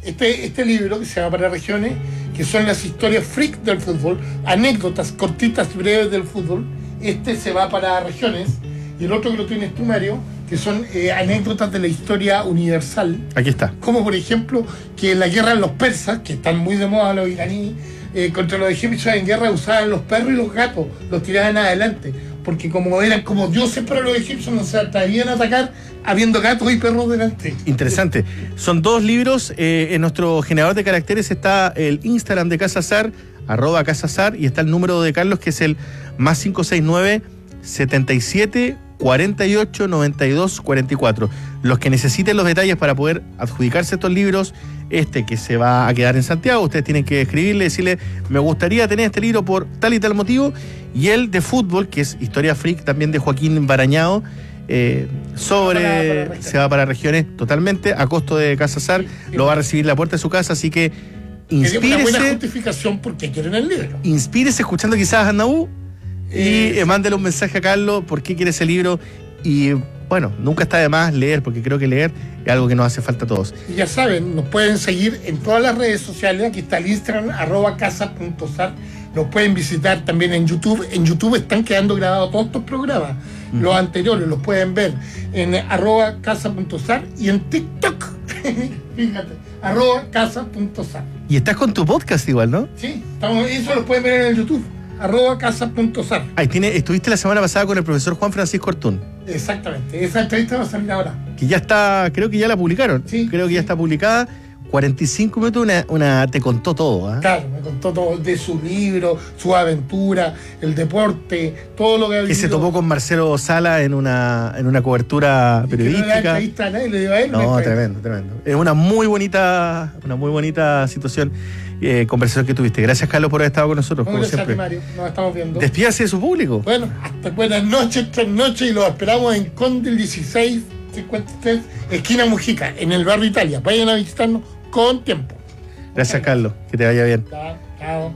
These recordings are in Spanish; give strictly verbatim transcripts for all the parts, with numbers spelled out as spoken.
este, este libro que se llama Para Regiones, que son las historias freak del fútbol, anécdotas cortitas y breves del fútbol. Este se va para regiones, y el otro que lo tienes tú, Mario, que son eh, anécdotas de la historia universal. Aquí está. Como por ejemplo, que en la guerra de los persas, que están muy de moda los iraníes, eh, contra los egipcios en guerra usaban los perros y los gatos, los tiraban adelante, porque como eran como dioses para los egipcios, no se atrevían a atacar habiendo gatos y perros delante. Interesante. Son dos libros. Eh, en nuestro generador de caracteres está el Instagram de Casa Sar, arroba Casa Sar, y está el número de Carlos, que es el más cinco seis nueve, setenta y siete, cuarenta y ocho, noventa y dos, cuarenta y cuatro. Los que necesiten los detalles para poder adjudicarse estos libros, este que se va a quedar en Santiago, ustedes tienen que escribirle, decirle, me gustaría tener este libro por tal y tal motivo, y el de fútbol, que es Historia Freak, también de Joaquín Barañao, eh, sobre para, para se va para regiones totalmente a costo de Casa Sar, sí, sí, lo va a recibir la puerta de su casa, así que inspírese. Una buena justificación porque quieren el libro. Inspírese escuchando quizás a Naú y eh, eh, mándele un mensaje a Carlos por qué quiere ese libro. Y bueno, nunca está de más leer, porque creo que leer es algo que nos hace falta a todos. Y ya saben, nos pueden seguir en todas las redes sociales. Aquí está el Instagram, arroba casa punto sar. Nos pueden visitar también en YouTube. En YouTube están quedando grabados todos estos programas. Mm. Los anteriores los pueden ver en arroba casa punto sar y en TikTok. Fíjate, arroba casa punto sar. Y estás con tu podcast igual, ¿no? Sí, estamos, eso lo pueden ver en el YouTube. arroba casa punto sar. Ahí tiene, estuviste la semana pasada con el profesor Juan Francisco Ortún. Exactamente, esa entrevista va a salir ahora. Que ya está, creo que ya la publicaron. Sí, creo que sí. ya está publicada. cuarenta y cinco minutos, una, una te contó todo, ¿eh? Claro, me contó todo de su libro, su aventura, el deporte, todo lo que ha vivido. Que se topó con Marcelo Sala en una, en una cobertura periodística. Y que no le da entrevista a nadie, le dio a él. No, tremendo, tremendo. Es una muy bonita, una muy bonita situación, eh, conversación que tuviste. Gracias, Carlos, por haber estado con nosotros, Muy como gracias, siempre. Mario, nos estamos viendo. Despídase de su público. Bueno, hasta buenas noches, tres noches, y los esperamos en Conde dieciséis cincuenta y tres, esquina Mujica, en el barrio Italia. Vayan a visitarnos con tiempo. Gracias, Carlos. Que te vaya bien. Chao, chao.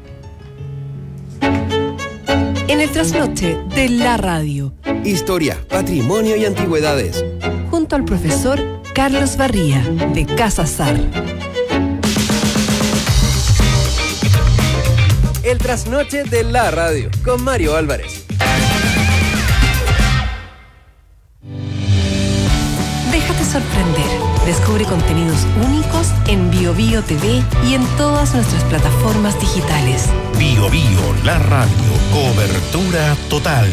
En el trasnoche de la radio. Historia, patrimonio y antigüedades. Junto al profesor Carlos Barría, de Casa Sar. El trasnoche de la radio, con Mario Álvarez. Déjate sorprender. Descubre contenidos únicos en Bio Bio T V y en todas nuestras plataformas digitales. Bio Bio, la radio, cobertura total.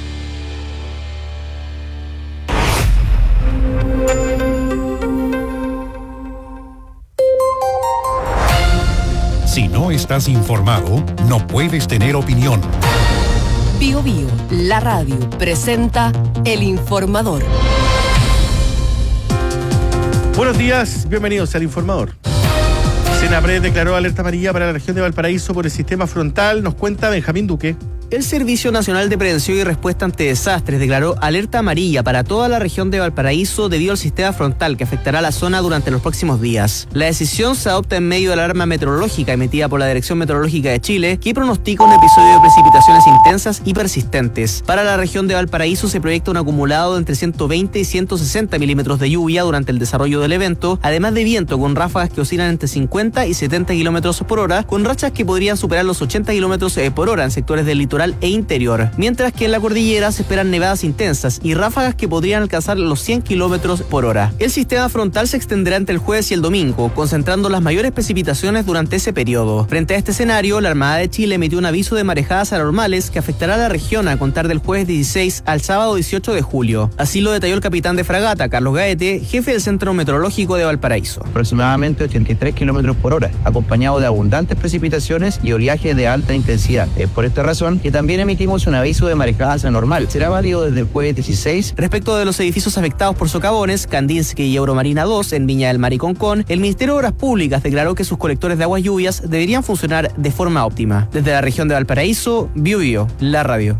Si no estás informado, no puedes tener opinión. Bio Bio, la radio, presenta El Informador. Buenos días, bienvenidos al Informador. Senapred declaró alerta amarilla para la región de Valparaíso por el sistema frontal, nos cuenta Benjamín Duque. El Servicio Nacional de Prevención y Respuesta ante Desastres declaró alerta amarilla para toda la región de Valparaíso debido al sistema frontal que afectará la zona durante los próximos días. La decisión se adopta en medio de la alarma meteorológica emitida por la Dirección Meteorológica de Chile, que pronostica un episodio de precipitaciones intensas y persistentes. Para la región de Valparaíso se proyecta un acumulado de entre ciento veinte y ciento sesenta milímetros de lluvia durante el desarrollo del evento, además de viento con ráfagas que oscilan entre cincuenta y setenta kilómetros por hora, con rachas que podrían superar los ochenta kilómetros por hora en sectores del litoral e interior, mientras que en la cordillera se esperan nevadas intensas y ráfagas que podrían alcanzar los cien kilómetros por hora. El sistema frontal se extenderá entre el jueves y el domingo, concentrando las mayores precipitaciones durante ese periodo. Frente a este escenario, la Armada de Chile emitió un aviso de marejadas anormales que afectará a la región a contar del jueves dieciséis al sábado dieciocho de julio. Así lo detalló el capitán de fragata, Carlos Gaete, jefe del Centro Meteorológico de Valparaíso. Aproximadamente ochenta y tres kilómetros por hora, acompañado de abundantes precipitaciones y oleaje de alta intensidad. Es por esta razón que también emitimos un aviso de marejadas anormal. Será válido desde el jueves dieciséis. Respecto de los edificios afectados por socavones, Kandinsky y Euromarina dos en Viña del Mar y Concón, el Ministerio de Obras Públicas declaró que sus colectores de aguas lluvias deberían funcionar de forma óptima. Desde la región de Valparaíso, Bio Bio, la radio.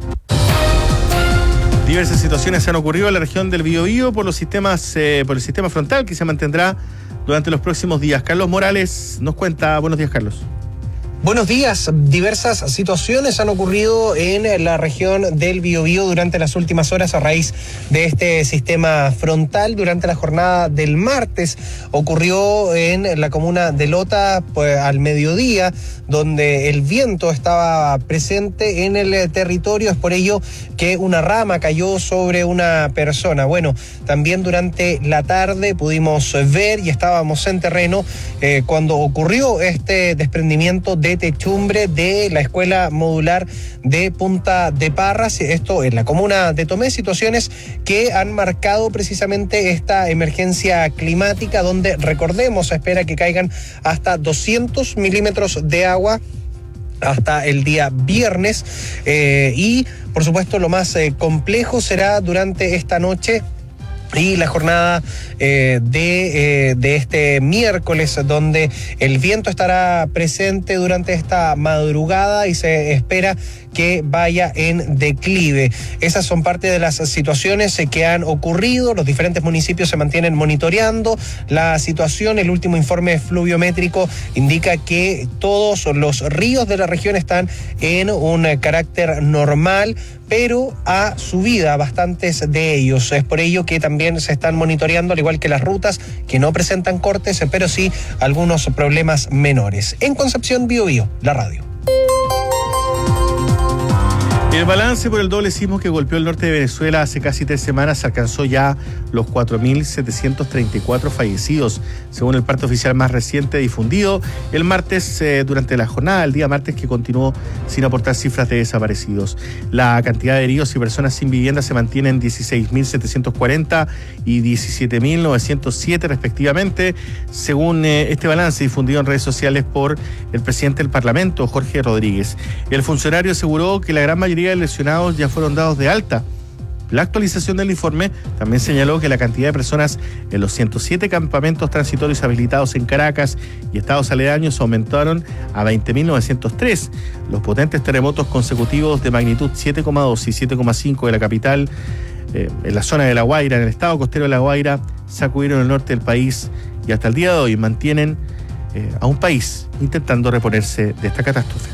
Diversas situaciones han ocurrido en la región del Biobío por los sistemas, eh, por el sistema frontal que se mantendrá durante los próximos días. Carlos Morales nos cuenta. Buenos días, Carlos. Buenos días. Diversas situaciones han ocurrido en la región del Biobío durante las últimas horas a raíz de este sistema frontal. Durante la jornada del martes ocurrió en la comuna de Lota pues, al mediodía, donde el viento estaba presente en el territorio. Es por ello que una rama cayó sobre una persona. Bueno, también durante la tarde pudimos ver y estábamos en terreno eh, cuando ocurrió este desprendimiento de techumbre de la escuela modular de Punta de Parras, esto en la comuna de Tomé, situaciones que han marcado precisamente esta emergencia climática, donde recordemos se espera que caigan hasta doscientos milímetros de agua hasta el día viernes eh, y por supuesto lo más eh, complejo será durante esta noche y la jornada eh, de, eh, de este miércoles, donde el viento estará presente durante esta madrugada y se espera que vaya en declive. Esas son parte de las situaciones que han ocurrido. Los diferentes municipios se mantienen monitoreando la situación. El último informe fluviométrico indica que todos los ríos de la región están en un carácter normal, pero a subida bastantes de ellos. Es por ello que también se están monitoreando, al igual que las rutas que no presentan cortes, pero sí algunos problemas menores. En Concepción, Biobío, la radio. El balance por el doble sismo que golpeó el norte de Venezuela hace casi tres semanas alcanzó ya los cuatro mil setecientos treinta y cuatro fallecidos, según el parte oficial más reciente difundido el martes eh, durante la jornada, el día martes, que continuó sin aportar cifras de desaparecidos. La cantidad de heridos y personas sin vivienda se mantiene en dieciséis mil setecientos cuarenta y diecisiete mil novecientos siete respectivamente, según eh, este balance difundido en redes sociales por el presidente del Parlamento, Jorge Rodríguez. El funcionario aseguró que la gran mayoría de lesionados ya fueron dados de alta. La actualización del informe también señaló que la cantidad de personas en los ciento siete campamentos transitorios habilitados en Caracas y estados aledaños aumentaron a veinte mil novecientos tres. Los potentes terremotos consecutivos de magnitud siete coma dos y siete coma cinco de la capital, eh, en la zona de La Guaira, en el estado costero de La Guaira, sacudieron el norte del país y hasta el día de hoy mantienen eh, a un país intentando reponerse de esta catástrofe.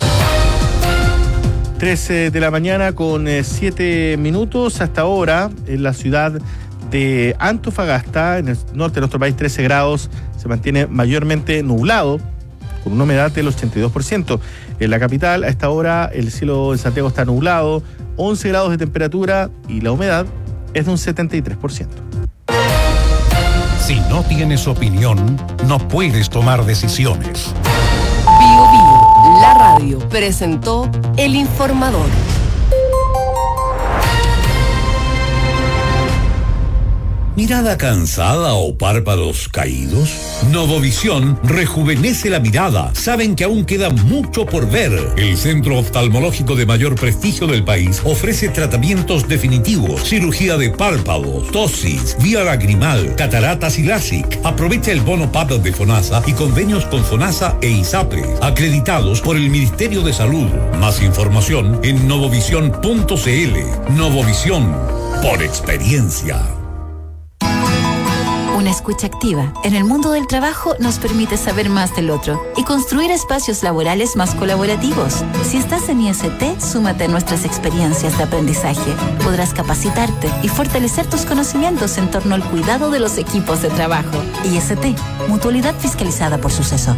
trece de la mañana con siete minutos. Hasta ahora en la ciudad de Antofagasta, en el norte de nuestro país, trece grados, se mantiene mayormente nublado, con una humedad del ochenta y dos por ciento. En la capital, a esta hora, el cielo en Santiago está nublado, once grados de temperatura y la humedad es de un setenta y tres por ciento. Si no tienes opinión, no puedes tomar decisiones. Bio Bio, la radio, presentó El Informador. ¿Mirada cansada o párpados caídos? Novovisión rejuvenece la mirada. Saben que aún queda mucho por ver. El centro oftalmológico de mayor prestigio del país ofrece tratamientos definitivos, cirugía de párpados, tosis, vía lagrimal, cataratas y LASIK. Aprovecha el bono P A D de FONASA y convenios con FONASA e ISAPRE, acreditados por el Ministerio de Salud. Más información en novovisión punto cl. Novovisión, por experiencia. Una escucha activa en el mundo del trabajo nos permite saber más del otro y construir espacios laborales más colaborativos. Si estás en I S T, súmate a nuestras experiencias de aprendizaje. Podrás capacitarte y fortalecer tus conocimientos en torno al cuidado de los equipos de trabajo. I S T, mutualidad fiscalizada por Suceso.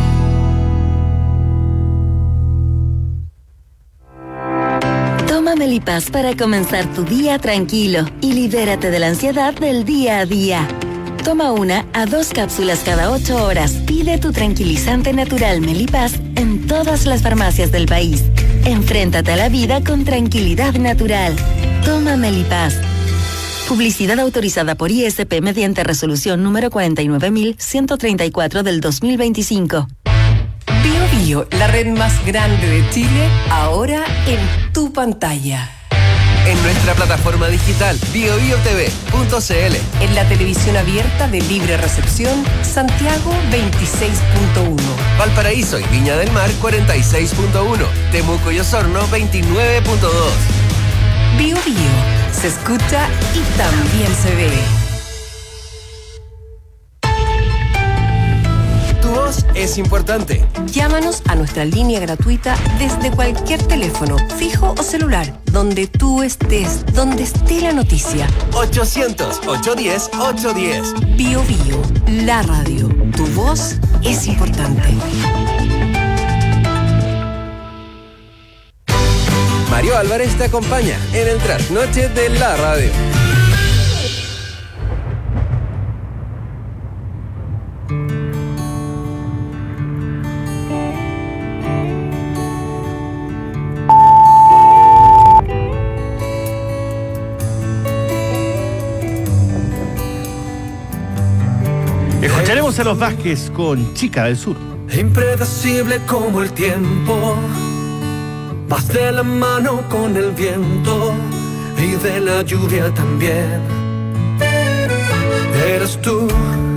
Toma Melipaz para comenzar tu día tranquilo y libérate de la ansiedad del día a día. Toma una a dos cápsulas cada ocho horas. Pide tu tranquilizante natural Melipaz en todas las farmacias del país. Enfréntate a la vida con tranquilidad natural. Toma Melipaz. Publicidad autorizada por I S P mediante resolución número cuarenta y nueve mil ciento treinta y cuatro del dos mil veinticinco. Bio Bio, la red más grande de Chile, ahora en tu pantalla. En nuestra plataforma digital bio bio t v punto c l. En la televisión abierta de libre recepción, Santiago veintiséis punto uno. Valparaíso y Viña del Mar cuarenta y seis punto uno. Temuco y Osorno veintinueve punto dos. Bio Bio, se escucha y también se ve. Tu voz es importante. Llámanos a nuestra línea gratuita desde cualquier teléfono, fijo o celular, donde tú estés, donde esté la noticia. ochocientos, ochocientos diez, ochocientos diez. Bio Bio, la radio. Tu voz es importante. Mario Álvarez te acompaña en el trasnoche de la radio. Escucharemos a los Vázquez con Chica del Sur. Impredecible como el tiempo, vas de la mano con el viento y de la lluvia también. Eres tú,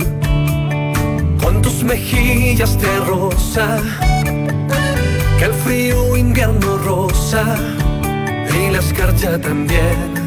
con tus mejillas de rosa, que el frío invierno rosa y la escarcha también.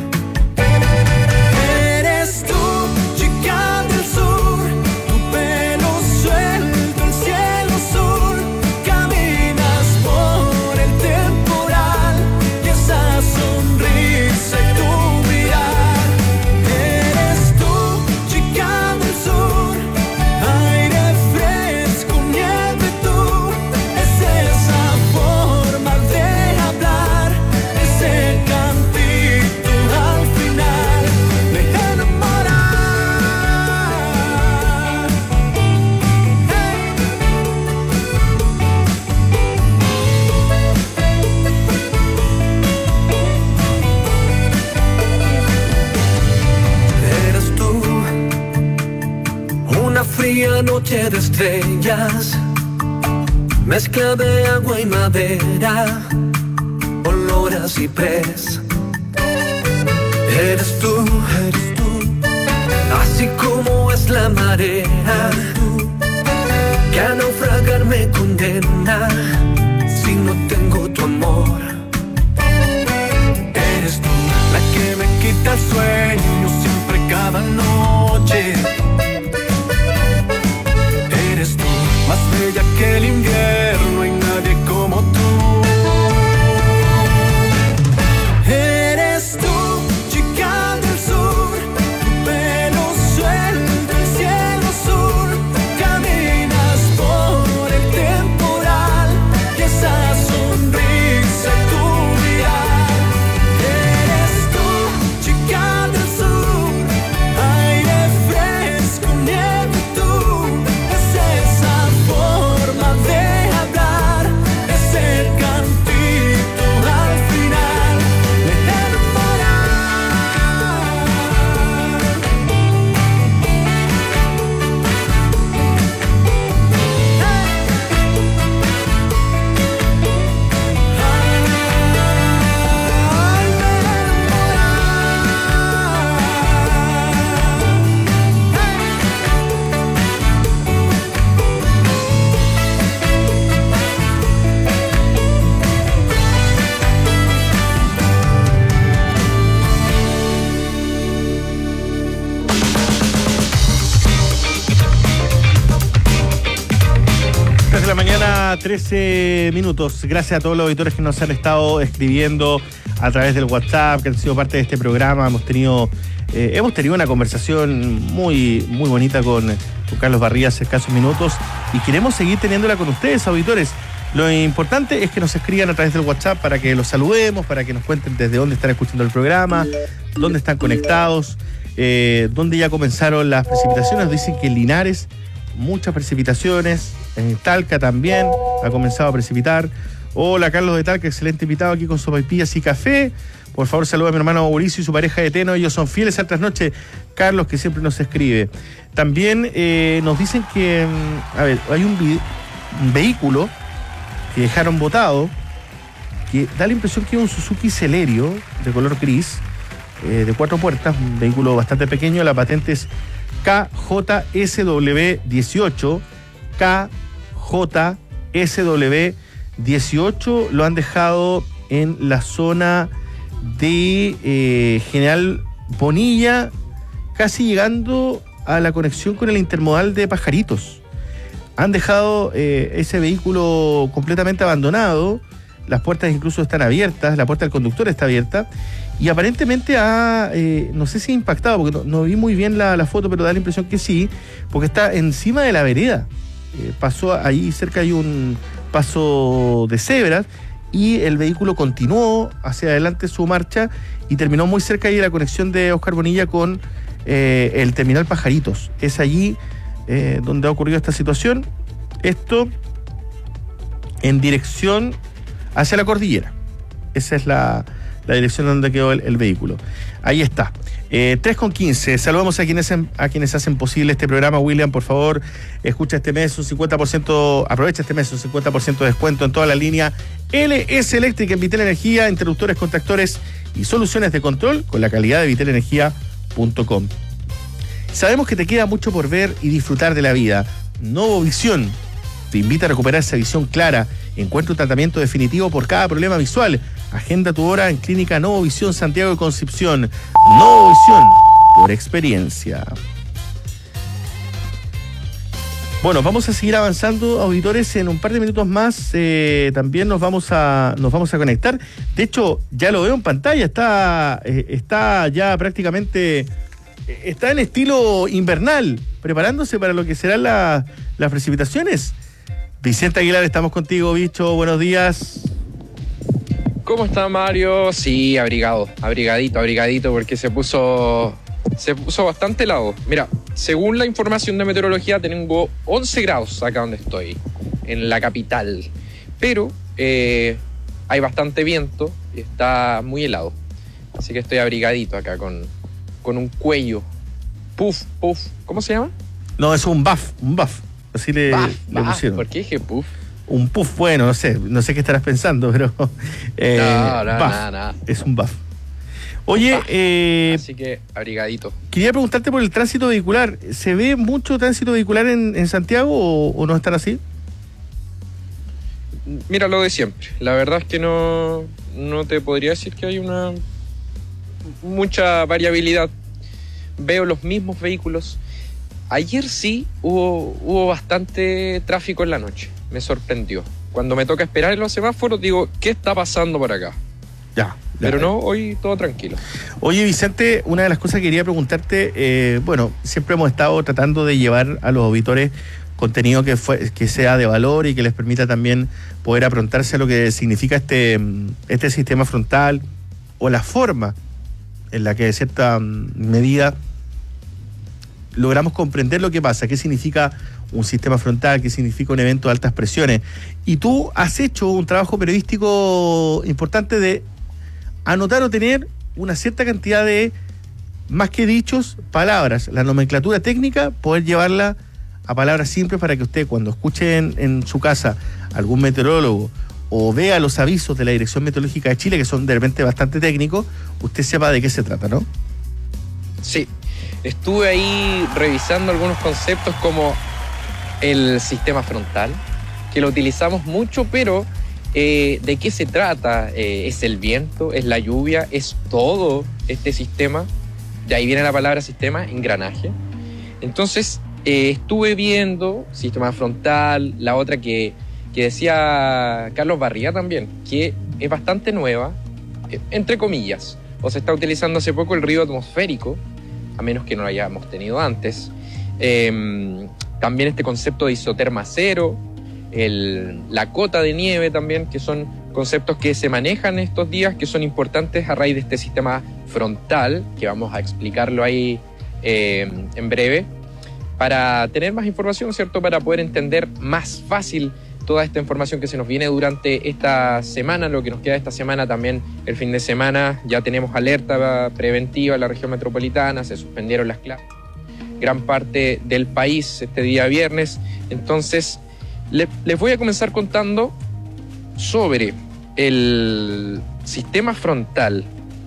Eres tú, chica del sur, tu pelo suelto, el cielo azul, caminas por el temporal y esa sonrisa y tu mirar. Eres tú, chica del sur, aire fresco, nieve tú, es esa forma de hablar, ese cantito al final me enamora. Eres tú, una fría noche de estrellas, mezcla de agua y madera, olor a ciprés. Eres tú, eres tú, así como es la marea, que a naufragar me condena si no tengo tu amor. Eres tú, la que me quita el sueño siempre cada noche. Eres tú, más bella que el invierno y nadie como tú. Eres tú, chica del sur, tu pelo suelto, el cielo azul, caminas por el temporal y esa sonrisa y tu mirar. Eres tú, chica del sur, aire fresco, nieve tú, es esa forma de hablar, ese cantito al final me enamora. tres de la mañana, trece minutos. Gracias a todos los auditores que nos han estado escribiendo a través del WhatsApp, que han sido parte de este programa. Hemos tenido eh, hemos tenido una conversación muy, muy bonita con, con Carlos Barría hace escasos minutos y queremos seguir teniéndola con ustedes, auditores. Lo importante es que nos escriban a través del WhatsApp para que los saludemos, para que nos cuenten desde dónde están escuchando el programa, dónde están conectados, eh, dónde ya comenzaron las precipitaciones. Dicen que en Linares muchas precipitaciones, en Talca también ha comenzado a precipitar. Hola, Carlos de Talca, excelente invitado aquí con sopaipillas y café. Por favor, saluda a mi hermano Mauricio y su pareja de Teno. Ellos son fieles al trasnoche. Carlos, que siempre nos escribe. También eh, nos dicen que, a ver, hay un, un vehículo que dejaron botado, que da la impresión que es un Suzuki Celerio de color gris, eh, de cuatro puertas, un vehículo bastante pequeño. La patente es K J S W dieciocho, K J S W dieciocho. Lo han dejado en la zona de eh, General Bonilla, casi llegando a la conexión con el intermodal de Pajaritos. han dejado eh, ese vehículo completamente abandonado. Las puertas incluso están abiertas, la puerta del conductor está abierta. Y aparentemente ha, eh, no sé si ha impactado, porque no, no vi muy bien la, la foto, pero da la impresión que sí, porque está encima de la vereda. Eh, pasó ahí cerca, hay un paso de cebras, y el vehículo continuó hacia adelante su marcha y terminó muy cerca ahí de la conexión de Oscar Bonilla con eh, el terminal Pajaritos. Es allí eh, donde ha ocurrido esta situación. Esto en dirección hacia la cordillera. Esa es la, la dirección donde quedó el, el vehículo. Ahí está. Eh, tres con quince. Saludamos a quienes, a quienes hacen posible este programa. William, por favor, escucha este mes un cincuenta por ciento, aprovecha este mes un cincuenta por ciento de descuento en toda la línea L S Eléctrica en Vitel Energía, interruptores, contactores y soluciones de control con la calidad de vitel energía punto com. Sabemos que te queda mucho por ver y disfrutar de la vida. Novovisión te invita a recuperar esa visión clara. Encuentra un tratamiento definitivo por cada problema visual. Agenda tu hora en Clínica Novovisión Santiago de Concepción. Novovisión, por experiencia. Bueno, vamos a seguir avanzando, auditores. En un par de minutos más eh, también nos vamos a nos vamos a conectar. De hecho, ya lo veo en pantalla. Está, eh, está ya prácticamente... Está en estilo invernal, preparándose para lo que serán la, las precipitaciones. Vicente Aguilar, estamos contigo, bicho. Buenos días. ¿Cómo está, Mario? Sí, abrigado, abrigadito, abrigadito, porque se puso, se puso bastante helado. Mira, según la información de meteorología, tengo once grados acá donde estoy, en la capital. Pero eh, hay bastante viento y está muy helado. Así que estoy abrigadito acá con, con un cuello. Puff, puff. ¿Cómo se llama? No, es un buff, un buff. Así le, buff, le pusieron. ¿Por qué dije puff? Un puff, bueno, no sé, no sé qué estarás pensando, pero... Eh, no, no, buff, nada, nada. Es un buff. Oye, buff. Eh, así que abrigadito. Quería preguntarte por el tránsito vehicular. ¿Se ve mucho tránsito vehicular en, en Santiago o, o no están así? Mira, lo de siempre. La verdad es que no, no te podría decir que hay una mucha variabilidad. Veo los mismos vehículos. Ayer sí hubo, hubo bastante tráfico en la noche. Me sorprendió. Cuando me toca esperar en los semáforos, digo, ¿qué está pasando por acá? Ya. ya Pero no, hoy todo tranquilo. Oye, Vicente, una de las cosas que quería preguntarte, eh, bueno, siempre hemos estado tratando de llevar a los auditores contenido que, fue, que sea de valor y que les permita también poder aprontarse a lo que significa este, este sistema frontal o la forma en la que de cierta medida logramos comprender lo que pasa, qué significa un sistema frontal, qué significa un evento de altas presiones. Y tú has hecho un trabajo periodístico importante de anotar o tener una cierta cantidad de, más que dichos, palabras, la nomenclatura técnica, poder llevarla a palabras simples para que usted, cuando escuche en, en su casa algún meteorólogo o vea los avisos de la Dirección Meteorológica de Chile, que son de repente bastante técnicos, usted sepa de qué se trata, ¿no? Sí. Estuve ahí revisando algunos conceptos como el sistema frontal, que lo utilizamos mucho, pero eh, ¿de qué se trata? Eh, ¿Es el viento? ¿Es la lluvia? ¿Es todo este sistema? De ahí viene la palabra sistema, engranaje. Entonces, eh, estuve viendo sistema frontal, la otra que, que decía Carlos Barría también, que es bastante nueva, eh, entre comillas, o se está utilizando hace poco el ruido atmosférico, a menos que no lo hayamos tenido antes. Eh, también este concepto de isoterma cero, el, la cota de nieve también, que son conceptos que se manejan estos días, que son importantes a raíz de este sistema frontal, que vamos a explicarlo ahí eh, en breve, para tener más información, ¿cierto? Para poder entender más fácil toda esta información que se nos viene durante esta semana, lo que nos queda esta semana también, el fin de semana. Ya tenemos alerta preventiva en la región metropolitana, se suspendieron las clases, gran parte del país este día viernes. Entonces, le, les voy a comenzar contando sobre el sistema frontal.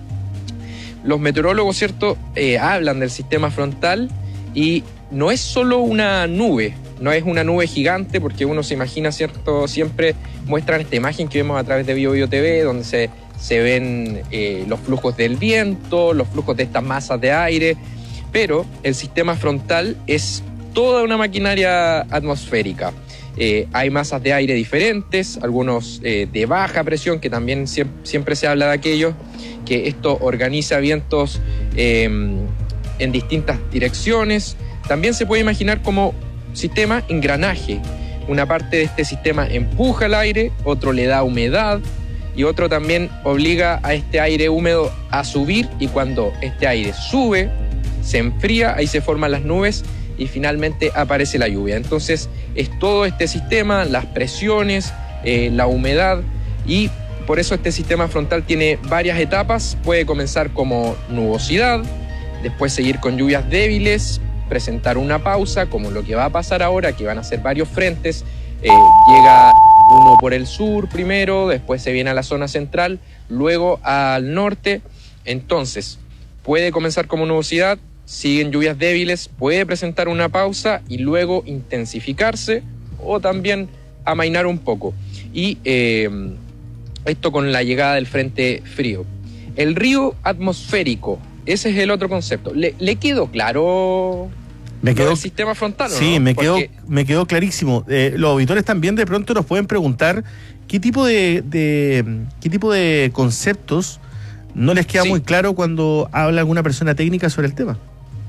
Los meteorólogos, ¿cierto?, eh, hablan del sistema frontal y no es solo una nube. No es una nube gigante, porque uno se imagina, ¿cierto? Siempre muestran esta imagen que vemos a través de BioBio T V, donde se, se ven eh, los flujos del viento, los flujos de estas masas de aire, pero el sistema frontal es toda una maquinaria atmosférica. Eh, hay masas de aire diferentes, algunos eh, de baja presión, que también siempre, siempre se habla de aquellos, que esto organiza vientos eh, en distintas direcciones. También se puede imaginar como sistema engranaje. Una parte de este sistema empuja el aire, otro le da humedad y otro también obliga a este aire húmedo a subir, y cuando este aire sube, se enfría, ahí se forman las nubes y finalmente aparece la lluvia. Entonces es todo este sistema, las presiones, eh, la humedad, y por eso este sistema frontal tiene varias etapas. Puede comenzar como nubosidad, después seguir con lluvias débiles, presentar una pausa, como lo que va a pasar ahora, que van a ser varios frentes. Eh, llega uno por el sur primero, después se viene a la zona central, luego al norte. Entonces puede comenzar como nubosidad, siguen lluvias débiles, puede presentar una pausa y luego intensificarse o también amainar un poco. Y eh, esto con la llegada del frente frío. El río atmosférico, ese es el otro concepto. ¿Le, le quedó claro me quedó, el sistema frontal? ¿o sí, no? me, Porque... quedó, me quedó clarísimo. Eh, los auditores también de pronto nos pueden preguntar qué tipo de, de, qué tipo de conceptos no les queda sí. muy claro cuando habla alguna persona técnica sobre el tema.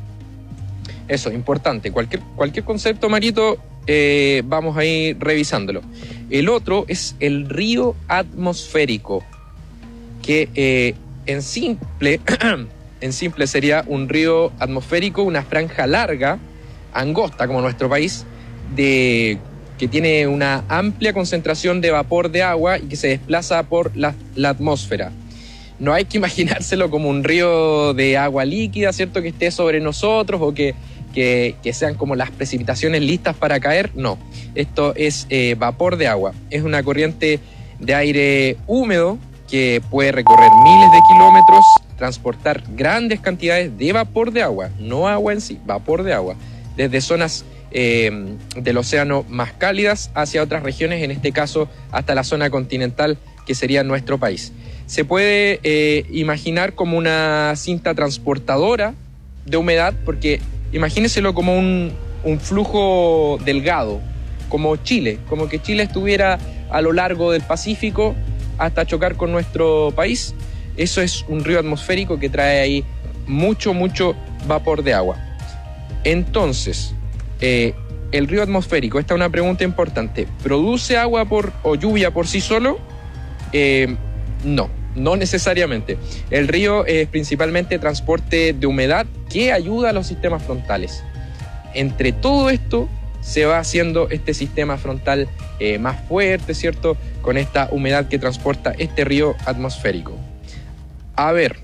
Eso, importante. Cualquier, cualquier concepto, Marito, eh, vamos a ir revisándolo. El otro es el río atmosférico, que eh, en simple, en simple sería un río atmosférico, una franja larga, angosta como nuestro país, de, que tiene una amplia concentración de vapor de agua y que se desplaza por la, la atmósfera. No hay que imaginárselo como un río de agua líquida, ¿cierto?, que esté sobre nosotros o que Que, que sean como las precipitaciones listas para caer. No, esto es eh, vapor de agua. Es una corriente de aire húmedo que puede recorrer miles de kilómetros, transportar grandes cantidades de vapor de agua, no agua en sí, vapor de agua, desde zonas eh, del océano más cálidas hacia otras regiones, en este caso hasta la zona continental, que sería nuestro país. Se puede eh, imaginar como una cinta transportadora de humedad, porque imagínenselo como un, un flujo delgado, como Chile, como que Chile estuviera a lo largo del Pacífico hasta chocar con nuestro país. Eso es un río atmosférico que trae ahí mucho, mucho vapor de agua. Entonces, eh, el río atmosférico, esta es una pregunta importante, ¿produce agua por, o lluvia por sí solo? Eh, no. No necesariamente. El río es principalmente transporte de humedad que ayuda a los sistemas frontales. Entre todo esto se va haciendo este sistema frontal eh, más fuerte, ¿cierto?, con esta humedad que transporta este río atmosférico. A ver,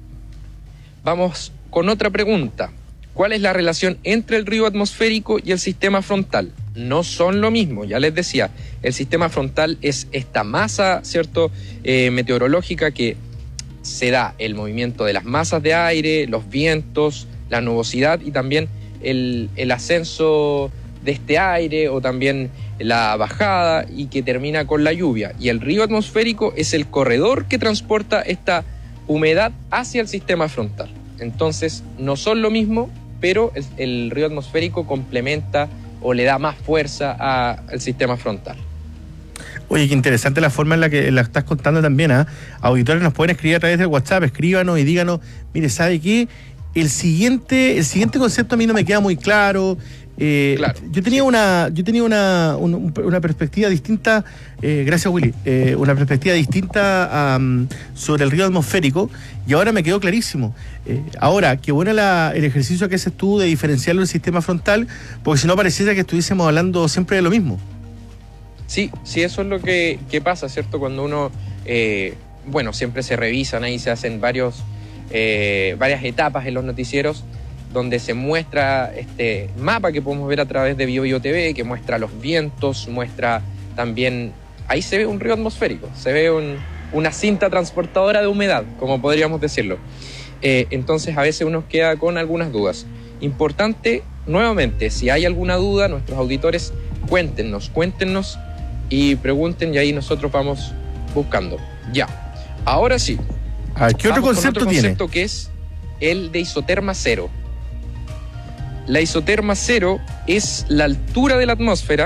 vamos con otra pregunta. ¿Cuál es la relación entre el río atmosférico y el sistema frontal? No son lo mismo, ya les decía, el sistema frontal es esta masa, ¿cierto?, eh, meteorológica que se da el movimiento de las masas de aire, los vientos, la nubosidad y también el, el ascenso de este aire o también la bajada, y que termina con la lluvia. Y el río atmosférico es el corredor que transporta esta humedad hacia el sistema frontal. Entonces, no son lo mismo, pero el, el río atmosférico complementa o le da más fuerza a, al sistema frontal. Oye, qué interesante la forma en la que la estás contando también, ¿eh? Auditores nos pueden escribir a través del WhatsApp, escríbanos y díganos, mire, ¿sabe qué? El siguiente, el siguiente concepto a mí no me queda muy claro. Eh, claro, yo tenía sí. una yo tenía una, un, una perspectiva distinta, eh, gracias Willy, eh, una perspectiva distinta um, sobre el río atmosférico, y ahora me quedó clarísimo. Eh, ahora, qué bueno la, el ejercicio que haces tú de diferenciarlo del sistema frontal, porque si no pareciera que estuviésemos hablando siempre de lo mismo. Sí, sí, eso es lo que, que pasa, ¿cierto? Cuando uno, eh, bueno, siempre se revisan ahí, se hacen varios, eh, varias etapas en los noticieros, donde se muestra este mapa que podemos ver a través de BioBio T V, que muestra los vientos, muestra también, ahí se ve un río atmosférico, se ve un, una cinta transportadora de humedad, como podríamos decirlo. Eh, entonces a veces uno queda con algunas dudas. Importante, nuevamente, si hay alguna duda, nuestros auditores, cuéntenos, cuéntenos y pregunten, y ahí nosotros vamos buscando. Ya, ahora sí. A ver, ¿qué otro concepto, otro tiene? concepto que es el de isoterma cero. la isoterma cero es la altura de la atmósfera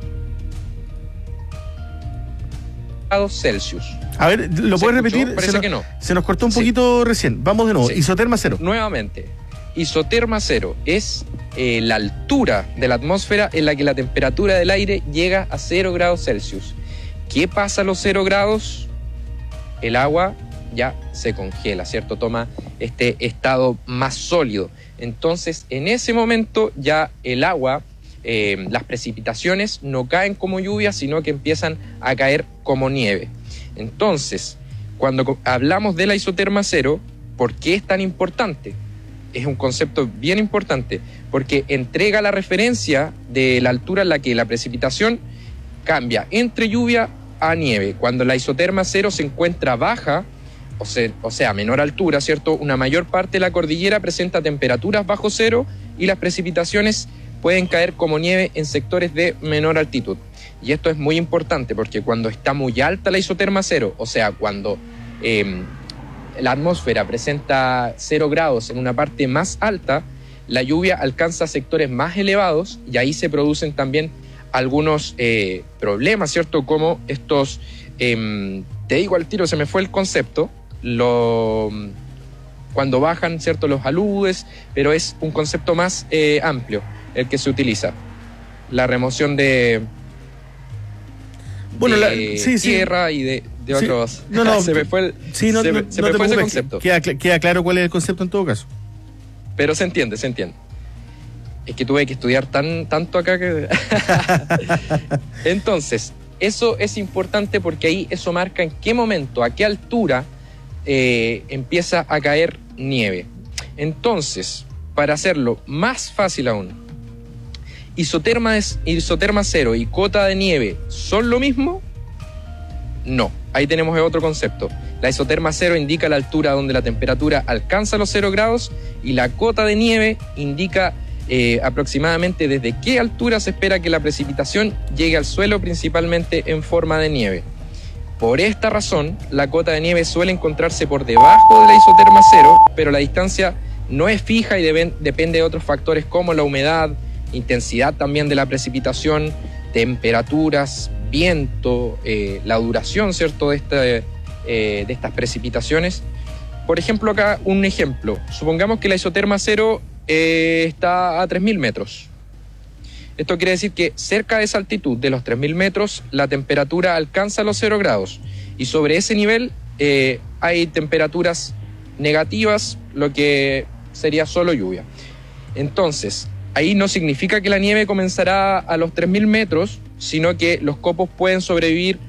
grados Celsius. A ver, ¿lo puedes repetir? Parece se que nos, no. Se nos cortó un Sí. poquito recién. Vamos de nuevo. Sí. Isoterma cero. Nuevamente, isoterma cero es eh, la altura de la atmósfera en la que la temperatura del aire llega a cero grados Celsius. ¿Qué pasa a los cero grados? El agua ya se congela, ¿cierto? Toma este estado más sólido. Entonces, en ese momento ya el agua, eh, las precipitaciones no caen como lluvia, sino que empiezan a caer como nieve. Entonces, cuando co- hablamos de la isoterma cero, ¿por qué es tan importante? Es un concepto bien importante, porque entrega la referencia de la altura en la que la precipitación cambia entre lluvia a nieve. Cuando la isoterma cero se encuentra baja, o sea, o sea, menor altura, ¿cierto? Una mayor parte de la cordillera presenta temperaturas bajo cero y las precipitaciones pueden caer como nieve en sectores de menor altitud. Y esto es muy importante porque cuando está muy alta la isoterma cero, o sea, cuando eh, la atmósfera presenta cero grados en una parte más alta, la lluvia alcanza sectores más elevados y ahí se producen también algunos eh, problemas, ¿cierto? Como estos, eh, te digo al tiro, se me fue el concepto, lo, cuando bajan, ¿cierto? Los aludes, pero es un concepto más eh, amplio el que se utiliza. La remoción de, Bueno, de la- sí, sí. tierra y de, de Sí. otros... No, no, se me fue, el, Sí, no, se no, me, se no me te fue ese preocupes, concepto. Queda, cl- queda claro cuál es el concepto en todo caso. Pero se entiende, se entiende. Es que tuve que estudiar tan, tanto acá que... Entonces, eso es importante porque ahí eso marca en qué momento, a qué altura eh, empieza a caer nieve. Entonces, para hacerlo más fácil aún, ¿isoterma, es, isoterma cero y cota de nieve son lo mismo? No, ahí tenemos otro concepto. La isoterma cero indica la altura donde la temperatura alcanza los cero grados y la cota de nieve indica eh, aproximadamente desde qué altura se espera que la precipitación llegue al suelo, principalmente en forma de nieve. Por esta razón, la cota de nieve suele encontrarse por debajo de la isoterma cero, pero la distancia no es fija y deben, depende de otros factores como la humedad, intensidad también de la precipitación, temperaturas, viento, eh, la duración, ¿cierto?, de, este, eh, de estas precipitaciones. Por ejemplo, acá un ejemplo. Supongamos que la isoterma cero eh, está a tres mil metros. Esto quiere decir que cerca de esa altitud de los tres mil metros, la temperatura alcanza los cero grados. Y sobre ese nivel eh, hay temperaturas negativas, lo que sería solo lluvia. Entonces, ahí no significa que la nieve comenzará a los tres mil metros, sino que los copos pueden sobrevivir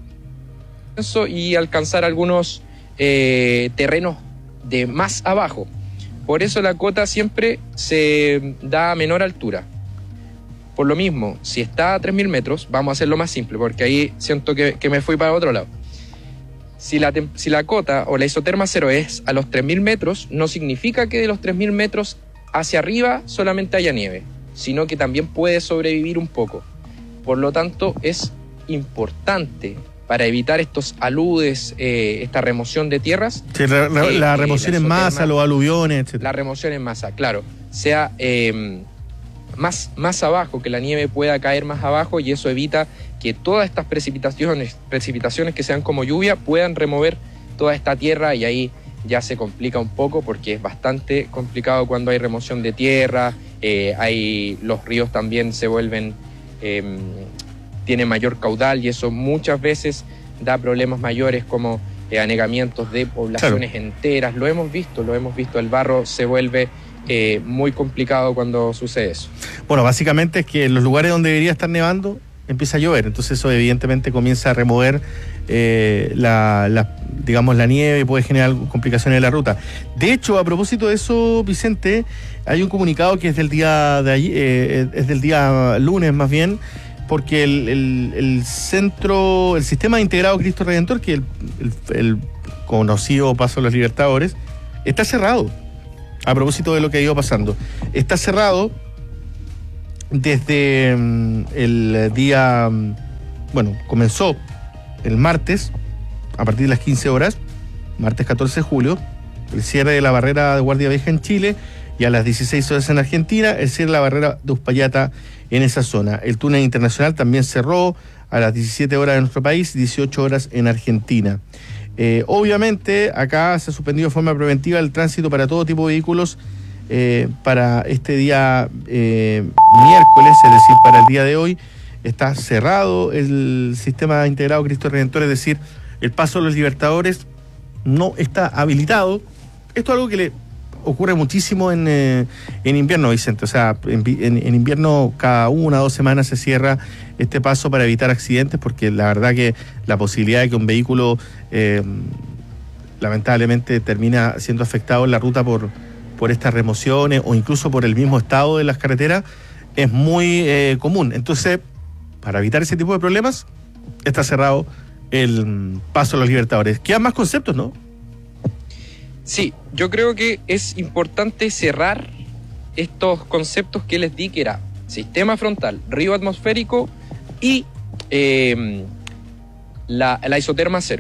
y alcanzar algunos eh, terrenos de más abajo. Por eso la cota siempre se da a menor altura. Por lo mismo, si está a tres mil metros, vamos a hacerlo más simple, porque ahí siento que, que me fui para otro lado. Si la, si la cota o la isoterma cero es a los tres mil metros, no significa que de los tres mil metros hacia arriba solamente haya nieve, sino que también puede sobrevivir un poco. Por lo tanto, es importante para evitar estos aludes, eh, esta remoción de tierras. Sí, re- re- que, la eh, remoción la en masa, isoterma- los aluviones, etcétera. La remoción en masa, claro, sea eh, más, más abajo, que la nieve pueda caer más abajo y eso evita que todas estas precipitaciones, precipitaciones que sean como lluvia puedan remover toda esta tierra y ahí ya se complica un poco porque es bastante complicado cuando hay remoción de tierra, eh, hay, los ríos también se vuelven, eh, tienen mayor caudal y eso muchas veces da problemas mayores como eh, anegamientos de poblaciones Claro. enteras. Lo hemos visto, lo hemos visto, el barro se vuelve eh, muy complicado cuando sucede eso. Bueno, básicamente es que en los lugares donde debería estar nevando empieza a llover, entonces eso evidentemente comienza a remover eh, la, la, digamos, la nieve y puede generar complicaciones en la ruta. De hecho, a propósito de eso, Vicente, hay un comunicado que es del día de allí, eh, es del día lunes más bien, porque el, el, el centro, el sistema integrado Cristo Redentor, que el, el, el conocido Paso de los Libertadores, está cerrado. A propósito de lo que ha ido pasando, está cerrado desde um, el día, um, bueno, comenzó el martes, a partir de las quince horas, martes catorce de julio, el cierre de la barrera de Guardia Vieja en Chile, y a las dieciséis horas en Argentina, el cierre de la barrera de Uspallata en esa zona. El túnel internacional también cerró a las diecisiete horas en nuestro país, dieciocho horas en Argentina. Eh, obviamente, acá se ha suspendido de forma preventiva el tránsito para todo tipo de vehículos eh, para este día eh, miércoles, es decir, para el día de hoy. Está cerrado el sistema integrado Cristo Redentor, es decir, el paso de los Libertadores no está habilitado. Esto es algo que le ocurre muchísimo en, eh, en invierno, Vicente. O sea, en, en, en invierno cada una o dos semanas se cierra este paso para evitar accidentes, porque la verdad que la posibilidad de que un vehículo eh, lamentablemente termina siendo afectado en la ruta por, por estas remociones o incluso por el mismo estado de las carreteras es muy eh, común. Entonces, para evitar ese tipo de problemas, está cerrado el paso a los Libertadores. Quedan más conceptos, ¿no? Sí, yo creo que es importante cerrar estos conceptos que les di, que era sistema frontal, río atmosférico y eh, la, la isoterma cero.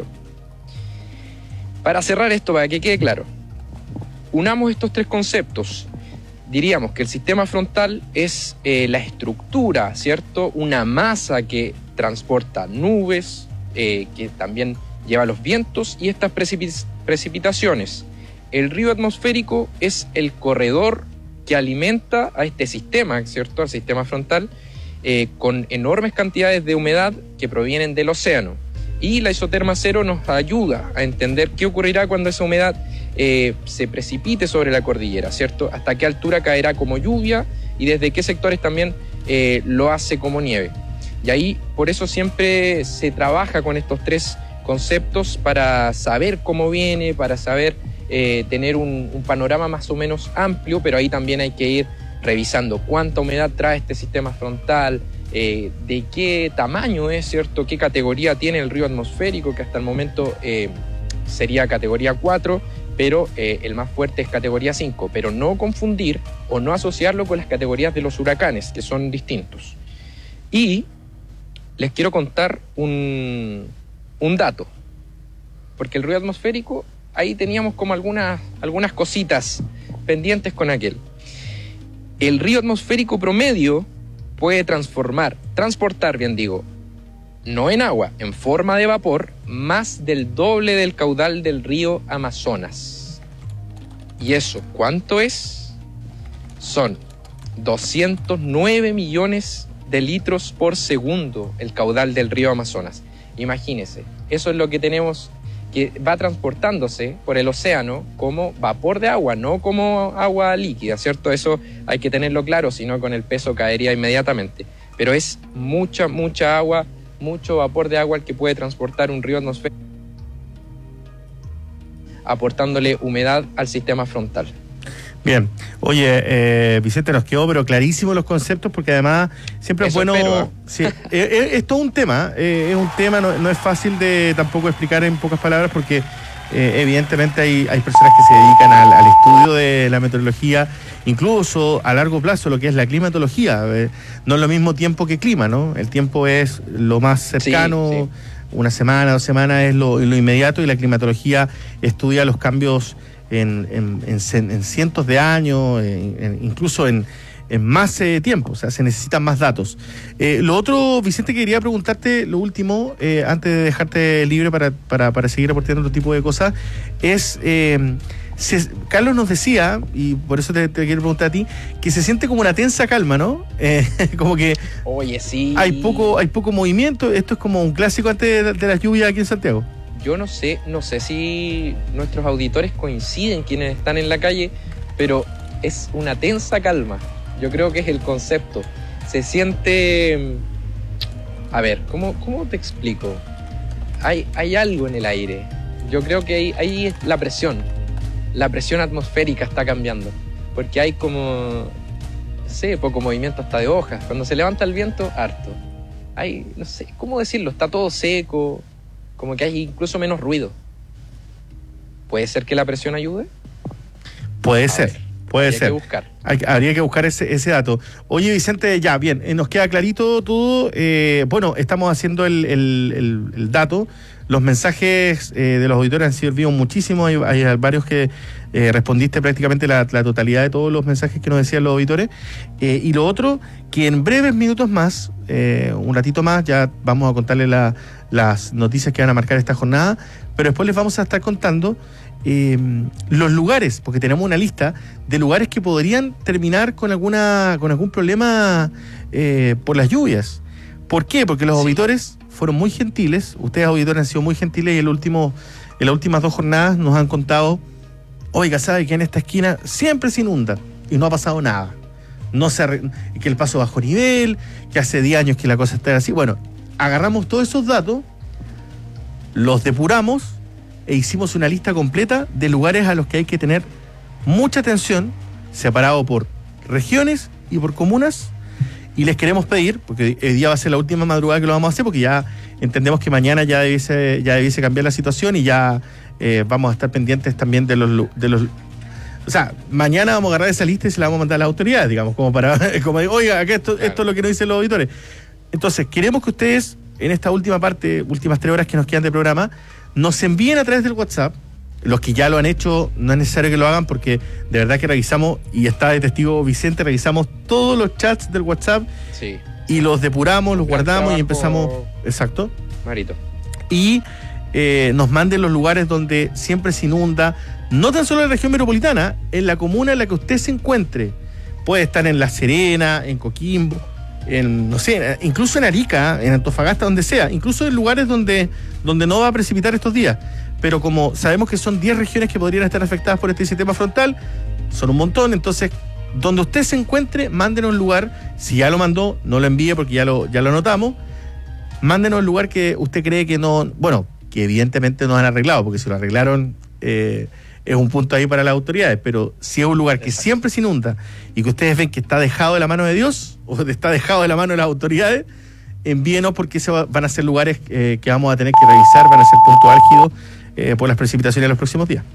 Para cerrar esto, para que quede claro, unamos estos tres conceptos. Diríamos que el sistema frontal es eh, la estructura, ¿cierto? Una masa que transporta nubes, eh, que también lleva los vientos y estas precipit- precipitaciones. El río atmosférico es el corredor que alimenta a este sistema, ¿cierto? Al sistema frontal, eh, con enormes cantidades de humedad que provienen del océano. Y la isoterma cero nos ayuda a entender qué ocurrirá cuando esa humedad eh, se precipite sobre la cordillera, ¿cierto? Hasta qué altura caerá como lluvia y desde qué sectores también eh, lo hace como nieve. Y ahí, por eso siempre se trabaja con estos tres conceptos para saber cómo viene, para saber eh, tener un, un panorama más o menos amplio, pero ahí también hay que ir revisando cuánta humedad trae este sistema frontal, eh, de qué tamaño es, ¿cierto? Qué categoría tiene el río atmosférico, que hasta el momento eh, sería categoría cuatro, pero eh, el más fuerte es categoría cinco, pero no confundir o no asociarlo con las categorías de los huracanes, que son distintos. Y les quiero contar un, un dato, porque el río atmosférico, ahí teníamos como algunas, algunas cositas pendientes con aquel. El río atmosférico promedio puede transformar, transportar, bien digo, no en agua, en forma de vapor, más del doble del caudal del río Amazonas. ¿Y eso cuánto es? Son doscientos nueve millones de litros por segundo el caudal del río Amazonas. Imagínense, eso es lo que tenemos, que va transportándose por el océano como vapor de agua, no como agua líquida, ¿cierto? Eso hay que tenerlo claro, si no con el peso caería inmediatamente. Pero es mucha, mucha agua, mucho vapor de agua el que puede transportar un río atmosférico, aportándole humedad al sistema frontal. Bien, oye, eh, Vicente, nos quedó pero clarísimo los conceptos, porque además siempre Eso es bueno... espero, ¿eh? Sí, es, es, es todo un tema, eh, es un tema, no, no es fácil de tampoco explicar en pocas palabras, porque eh, evidentemente hay, hay personas que se dedican al, al estudio de la meteorología, incluso a largo plazo, lo que es la climatología. Eh, no es lo mismo tiempo que clima, ¿no? El tiempo es lo más cercano, sí, sí. Una semana, dos semanas es lo, lo inmediato, y la climatología estudia los cambios En, en, en, en cientos de años, en, en, incluso en, en más eh, tiempo, o sea, se necesitan más datos. Eh, lo otro, Vicente, quería preguntarte, lo último, eh, antes de dejarte libre para, para, para seguir aportando otro tipo de cosas, es, eh, se, Carlos nos decía, y por eso te, te quiero preguntar a ti, que se siente como una tensa calma, ¿no? Eh, como que Oye, sí. hay poco, hay poco movimiento. Esto es como un clásico antes de, de las lluvias aquí en Santiago. Yo no sé, no sé si nuestros auditores coinciden, quienes están en la calle, pero es una tensa calma. Yo creo que es el concepto. Se siente... A ver, ¿cómo, cómo te explico? Hay, hay algo en el aire. Yo creo que ahí, ahí es la presión. La presión atmosférica está cambiando. Porque hay como... No sé, poco movimiento hasta de hojas. Cuando se levanta el viento, harto. Hay, no sé, ¿cómo decirlo? Está todo seco. Como que hay incluso menos ruido. ¿Puede ser que la presión ayude? Puede A ser, ver, puede habría ser. que buscar. Hay, habría que buscar ese, ese dato. Oye, Vicente, ya, bien, eh, nos queda clarito todo. Eh, bueno, estamos haciendo el, el, el, el dato Los mensajes eh, de los auditores han servido muchísimo. Hay, hay varios que eh, respondiste prácticamente la, la totalidad de todos los mensajes que nos decían los auditores. Eh, y lo otro, que en breves minutos más, eh, un ratito más, ya vamos a contarles la, las noticias que van a marcar esta jornada, pero después les vamos a estar contando eh, los lugares, porque tenemos una lista de lugares que podrían terminar con alguna con algún problema eh, por las lluvias. ¿Por qué? Porque los sí. auditores fueron muy gentiles, ustedes auditores han sido muy gentiles y el último, en las últimas dos jornadas nos han contado, oiga, ¿sabe que en esta esquina siempre se inunda y no ha pasado nada? No se arre- que el paso bajo nivel, que hace diez años que la cosa está así. Bueno, agarramos todos esos datos, los depuramos e hicimos una lista completa de lugares a los que hay que tener mucha atención, separado por regiones y por comunas. Y les queremos pedir, porque hoy día va a ser la última madrugada que lo vamos a hacer, porque ya entendemos que mañana ya debiese, ya debiese cambiar la situación y ya eh, vamos a estar pendientes también de los, de los... O sea, mañana vamos a agarrar esa lista y se la vamos a mandar a las autoridades, digamos, como para... como oiga, que esto, esto es lo que nos dicen los auditores. Entonces, queremos que ustedes, en esta última parte, últimas tres horas que nos quedan de programa, nos envíen a través del WhatsApp. Los que ya lo han hecho, no es necesario que lo hagan porque de verdad que revisamos, y está de testigo Vicente, revisamos todos los chats del WhatsApp sí. y los depuramos, los Gran guardamos y trabajo, empezamos... Exacto. Marito. Y eh, nos manden los lugares donde siempre se inunda, no tan solo en la región metropolitana, en la comuna en la que usted se encuentre. Puede estar en La Serena, en Coquimbo, en, no sé, incluso en Arica, en Antofagasta, donde sea, incluso en lugares donde, donde no va a precipitar estos días. Pero como sabemos que son diez regiones que podrían estar afectadas por este sistema frontal, son un montón, entonces, donde usted se encuentre, mándenos un lugar, si ya lo mandó, no lo envíe porque ya lo, ya lo anotamos, mándenos el lugar que usted cree que no, bueno, que evidentemente no han arreglado, porque si lo arreglaron eh, es un punto ahí para las autoridades, pero si es un lugar que siempre se inunda y que ustedes ven que está dejado de la mano de Dios o está dejado de la mano de las autoridades, envíenos porque se va, van a ser lugares eh, que vamos a tener que revisar, van a ser puntos álgidos eh, por las precipitaciones de los próximos días.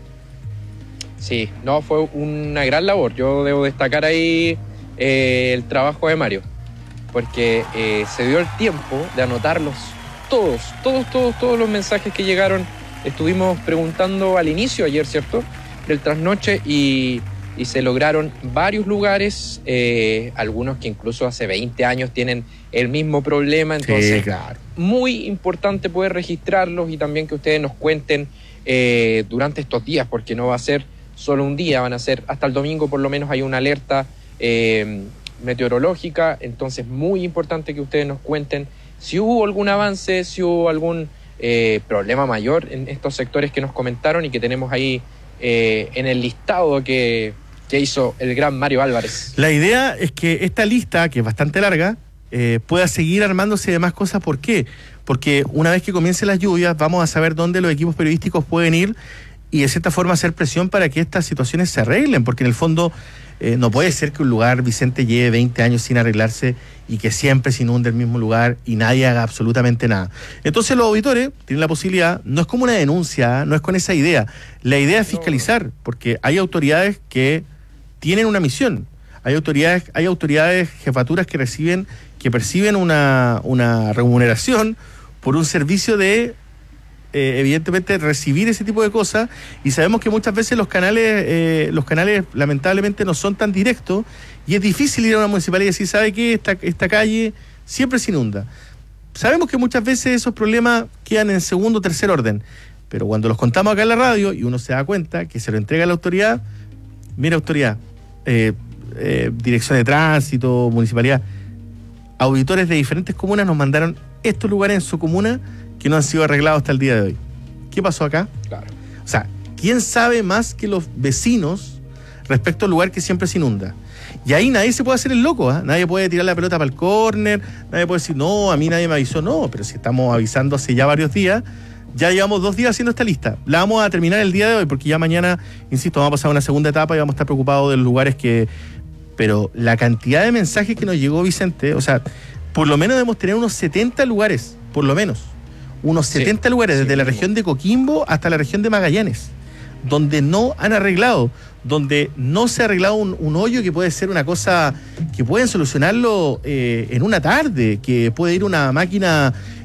Sí, no, fue una gran labor. Yo debo destacar ahí eh, el trabajo de Mario, porque eh, se dio el tiempo de anotarlos todos, todos, todos, todos los mensajes que llegaron. Estuvimos preguntando al inicio ayer, ¿cierto?, del trasnoche y, y se lograron varios lugares, eh, algunos que incluso hace veinte años tienen el mismo problema, entonces sí, claro. Muy importante poder registrarlos y también que ustedes nos cuenten eh, durante estos días, porque no va a ser solo un día, van a ser hasta el domingo por lo menos hay una alerta eh, meteorológica, entonces muy importante que ustedes nos cuenten si hubo algún avance, si hubo algún eh, problema mayor en estos sectores que nos comentaron y que tenemos ahí eh, en el listado que, que hizo el gran Mario Álvarez. La idea es que esta lista, que es bastante larga, eh, pueda seguir armándose de más cosas. ¿Por qué? Porque una vez que comiencen las lluvias vamos a saber dónde los equipos periodísticos pueden ir y de cierta forma hacer presión para que estas situaciones se arreglen, porque en el fondo eh, no puede ser que un lugar, Vicente, lleve veinte años sin arreglarse y que siempre se inunde el mismo lugar y nadie haga absolutamente nada. Entonces los auditores tienen la posibilidad, no es como una denuncia, no es con esa idea, la idea es fiscalizar, porque hay autoridades que tienen una misión, hay autoridades, hay autoridades, jefaturas que reciben, que perciben una, una remuneración por un servicio de Eh, evidentemente recibir ese tipo de cosas, y sabemos que muchas veces los canales eh, los canales lamentablemente no son tan directos y es difícil ir a una municipalidad y decir, ¿sabe qué? Esta, esta calle siempre se inunda. Sabemos que muchas veces esos problemas quedan en segundo o tercer orden, pero cuando los contamos acá en la radio y uno se da cuenta que se lo entrega a la autoridad, mira autoridad, eh, eh, dirección de tránsito, municipalidad, auditores de diferentes comunas nos mandaron estos lugares en su comuna que no han sido arreglados hasta el día de hoy. ¿Qué pasó acá? Claro. O sea, ¿quién sabe más que los vecinos respecto al lugar que siempre se inunda? Y ahí nadie se puede hacer el loco, ¿eh? Nadie puede tirar la pelota para el córner, nadie puede decir, no, a mí nadie me avisó. No, pero si estamos avisando hace ya varios días, ya llevamos dos días haciendo esta lista. La vamos a terminar el día de hoy, porque ya mañana, insisto, vamos a pasar a una segunda etapa y vamos a estar preocupados de los lugares que... Pero la cantidad de mensajes que nos llegó, Vicente, o sea, por lo menos debemos tener unos setenta lugares, por lo menos. Unos setenta sí, lugares, desde sí, la región de Coquimbo hasta la región de Magallanes, donde no han arreglado, donde no se ha arreglado un, un hoyo que puede ser una cosa que pueden solucionarlo eh, en una tarde, que puede ir una máquina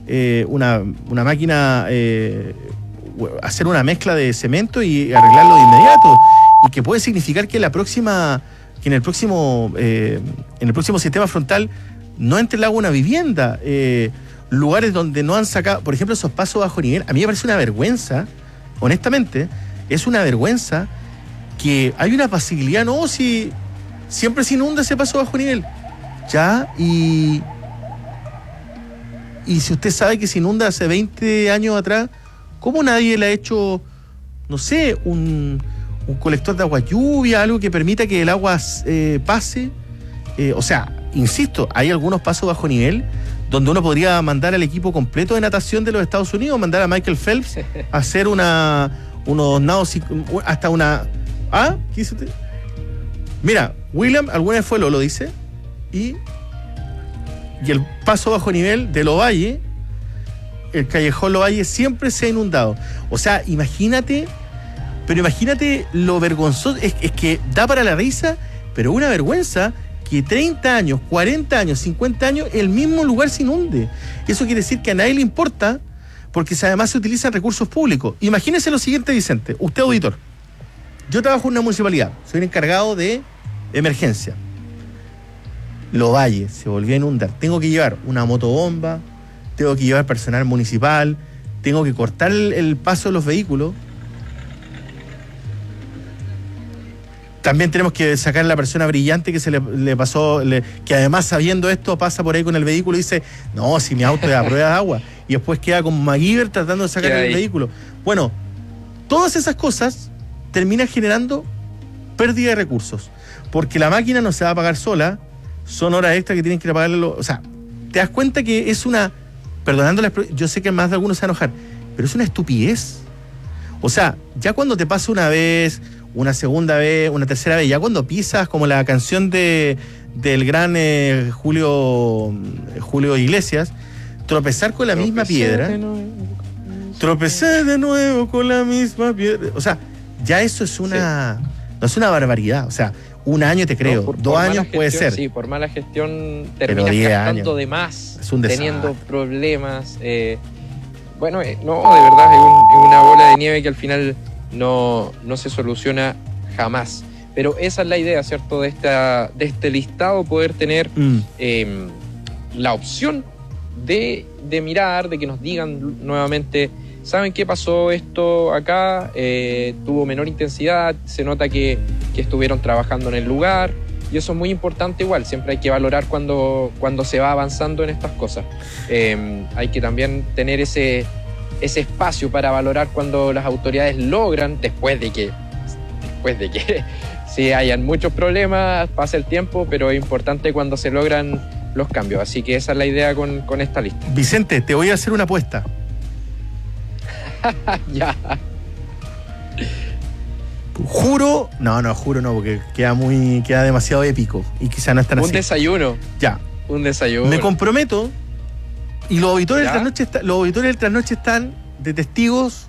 eh, una, una máquina, eh, hacer una mezcla de cemento y arreglarlo de inmediato. Y que puede significar que la próxima, que en el próximo, eh, en el próximo sistema frontal no entre el agua una vivienda. Eh, lugares donde no han sacado, por ejemplo, esos pasos bajo nivel, a mí me parece una vergüenza, honestamente, es una vergüenza que hay una pasibilidad, no, si siempre se inunda ese paso bajo nivel, ya, y y si usted sabe que se inunda hace veinte años atrás, ¿cómo nadie le ha hecho, no sé, un, un colector de agua lluvia, algo que permita que el agua eh, pase? Eh, o sea, insisto, hay algunos pasos bajo nivel donde uno podría mandar al equipo completo de natación de los Estados Unidos, mandar a Michael Phelps a hacer una unos nados, hasta una... ¿Ah? ¿Qué hizo usted? Mira, William alguna vez fue Lolo, dice, y, y el paso bajo nivel de Lovalle, el callejón Lovalle, siempre se ha inundado. O sea, imagínate, pero imagínate lo vergonzoso, es, es que da para la risa, pero una vergüenza que treinta años, cuarenta años, cincuenta años, el mismo lugar se inunde. Eso quiere decir que a nadie le importa, porque además se utilizan recursos públicos. Imagínese lo siguiente, Vicente, usted auditor. Yo trabajo en una municipalidad, soy el encargado de emergencia. Lovalle se volvió a inundar. Tengo que llevar una motobomba, tengo que llevar personal municipal, tengo que cortar el, el paso de los vehículos. También tenemos que sacar a la persona brillante que se le, le pasó, le, que además sabiendo esto pasa por ahí con el vehículo y dice, no, si mi auto es a prueba de agua. Y después queda con MacGyver tratando de sacar el vehículo. Bueno, todas esas cosas terminan generando pérdida de recursos. Porque la máquina no se va a pagar sola, son horas extras que tienen que ir a pagarle. O sea, te das cuenta que es una, perdonando la, yo sé que más de algunos se van a enojar, pero es una estupidez. O sea, ya cuando te pasa una vez, una segunda vez, una tercera vez, ya cuando pisas, como la canción de del gran eh, Julio Julio Iglesias, tropezar con la Tropecé misma piedra, de nuevo. Tropecé de nuevo con la misma piedra. O sea, ya eso es una, sí. no es una barbaridad. O sea, un año te creo, no, por, dos por años puede gestión, ser. Sí, por mala gestión terminas gastando de más, es un teniendo problemas. Eh, bueno, eh, no, de verdad es, un, es una bola de nieve que al final no, no se soluciona jamás. Pero esa es la idea, ¿cierto? De, esta, de este listado, poder tener mm. eh, la opción de, de mirar, de que nos digan nuevamente, ¿saben qué pasó esto acá? Eh, tuvo menor intensidad, se nota que, que estuvieron trabajando en el lugar, y eso es muy importante igual, siempre hay que valorar cuando, cuando se va avanzando en estas cosas. Eh, hay que también tener ese, ese espacio para valorar cuando las autoridades logran, después de que, después de que sí hayan muchos problemas, pasa el tiempo, pero es importante cuando se logran los cambios. Así que esa es la idea con, con esta lista. Vicente, te voy a hacer una apuesta. Ya. Juro, no, no, juro no, porque queda muy, queda demasiado épico y quizá no es tan Un así. desayuno. Ya. Un desayuno. Me comprometo, y los auditores del trasnoche está, los auditores del trasnoche están de testigos.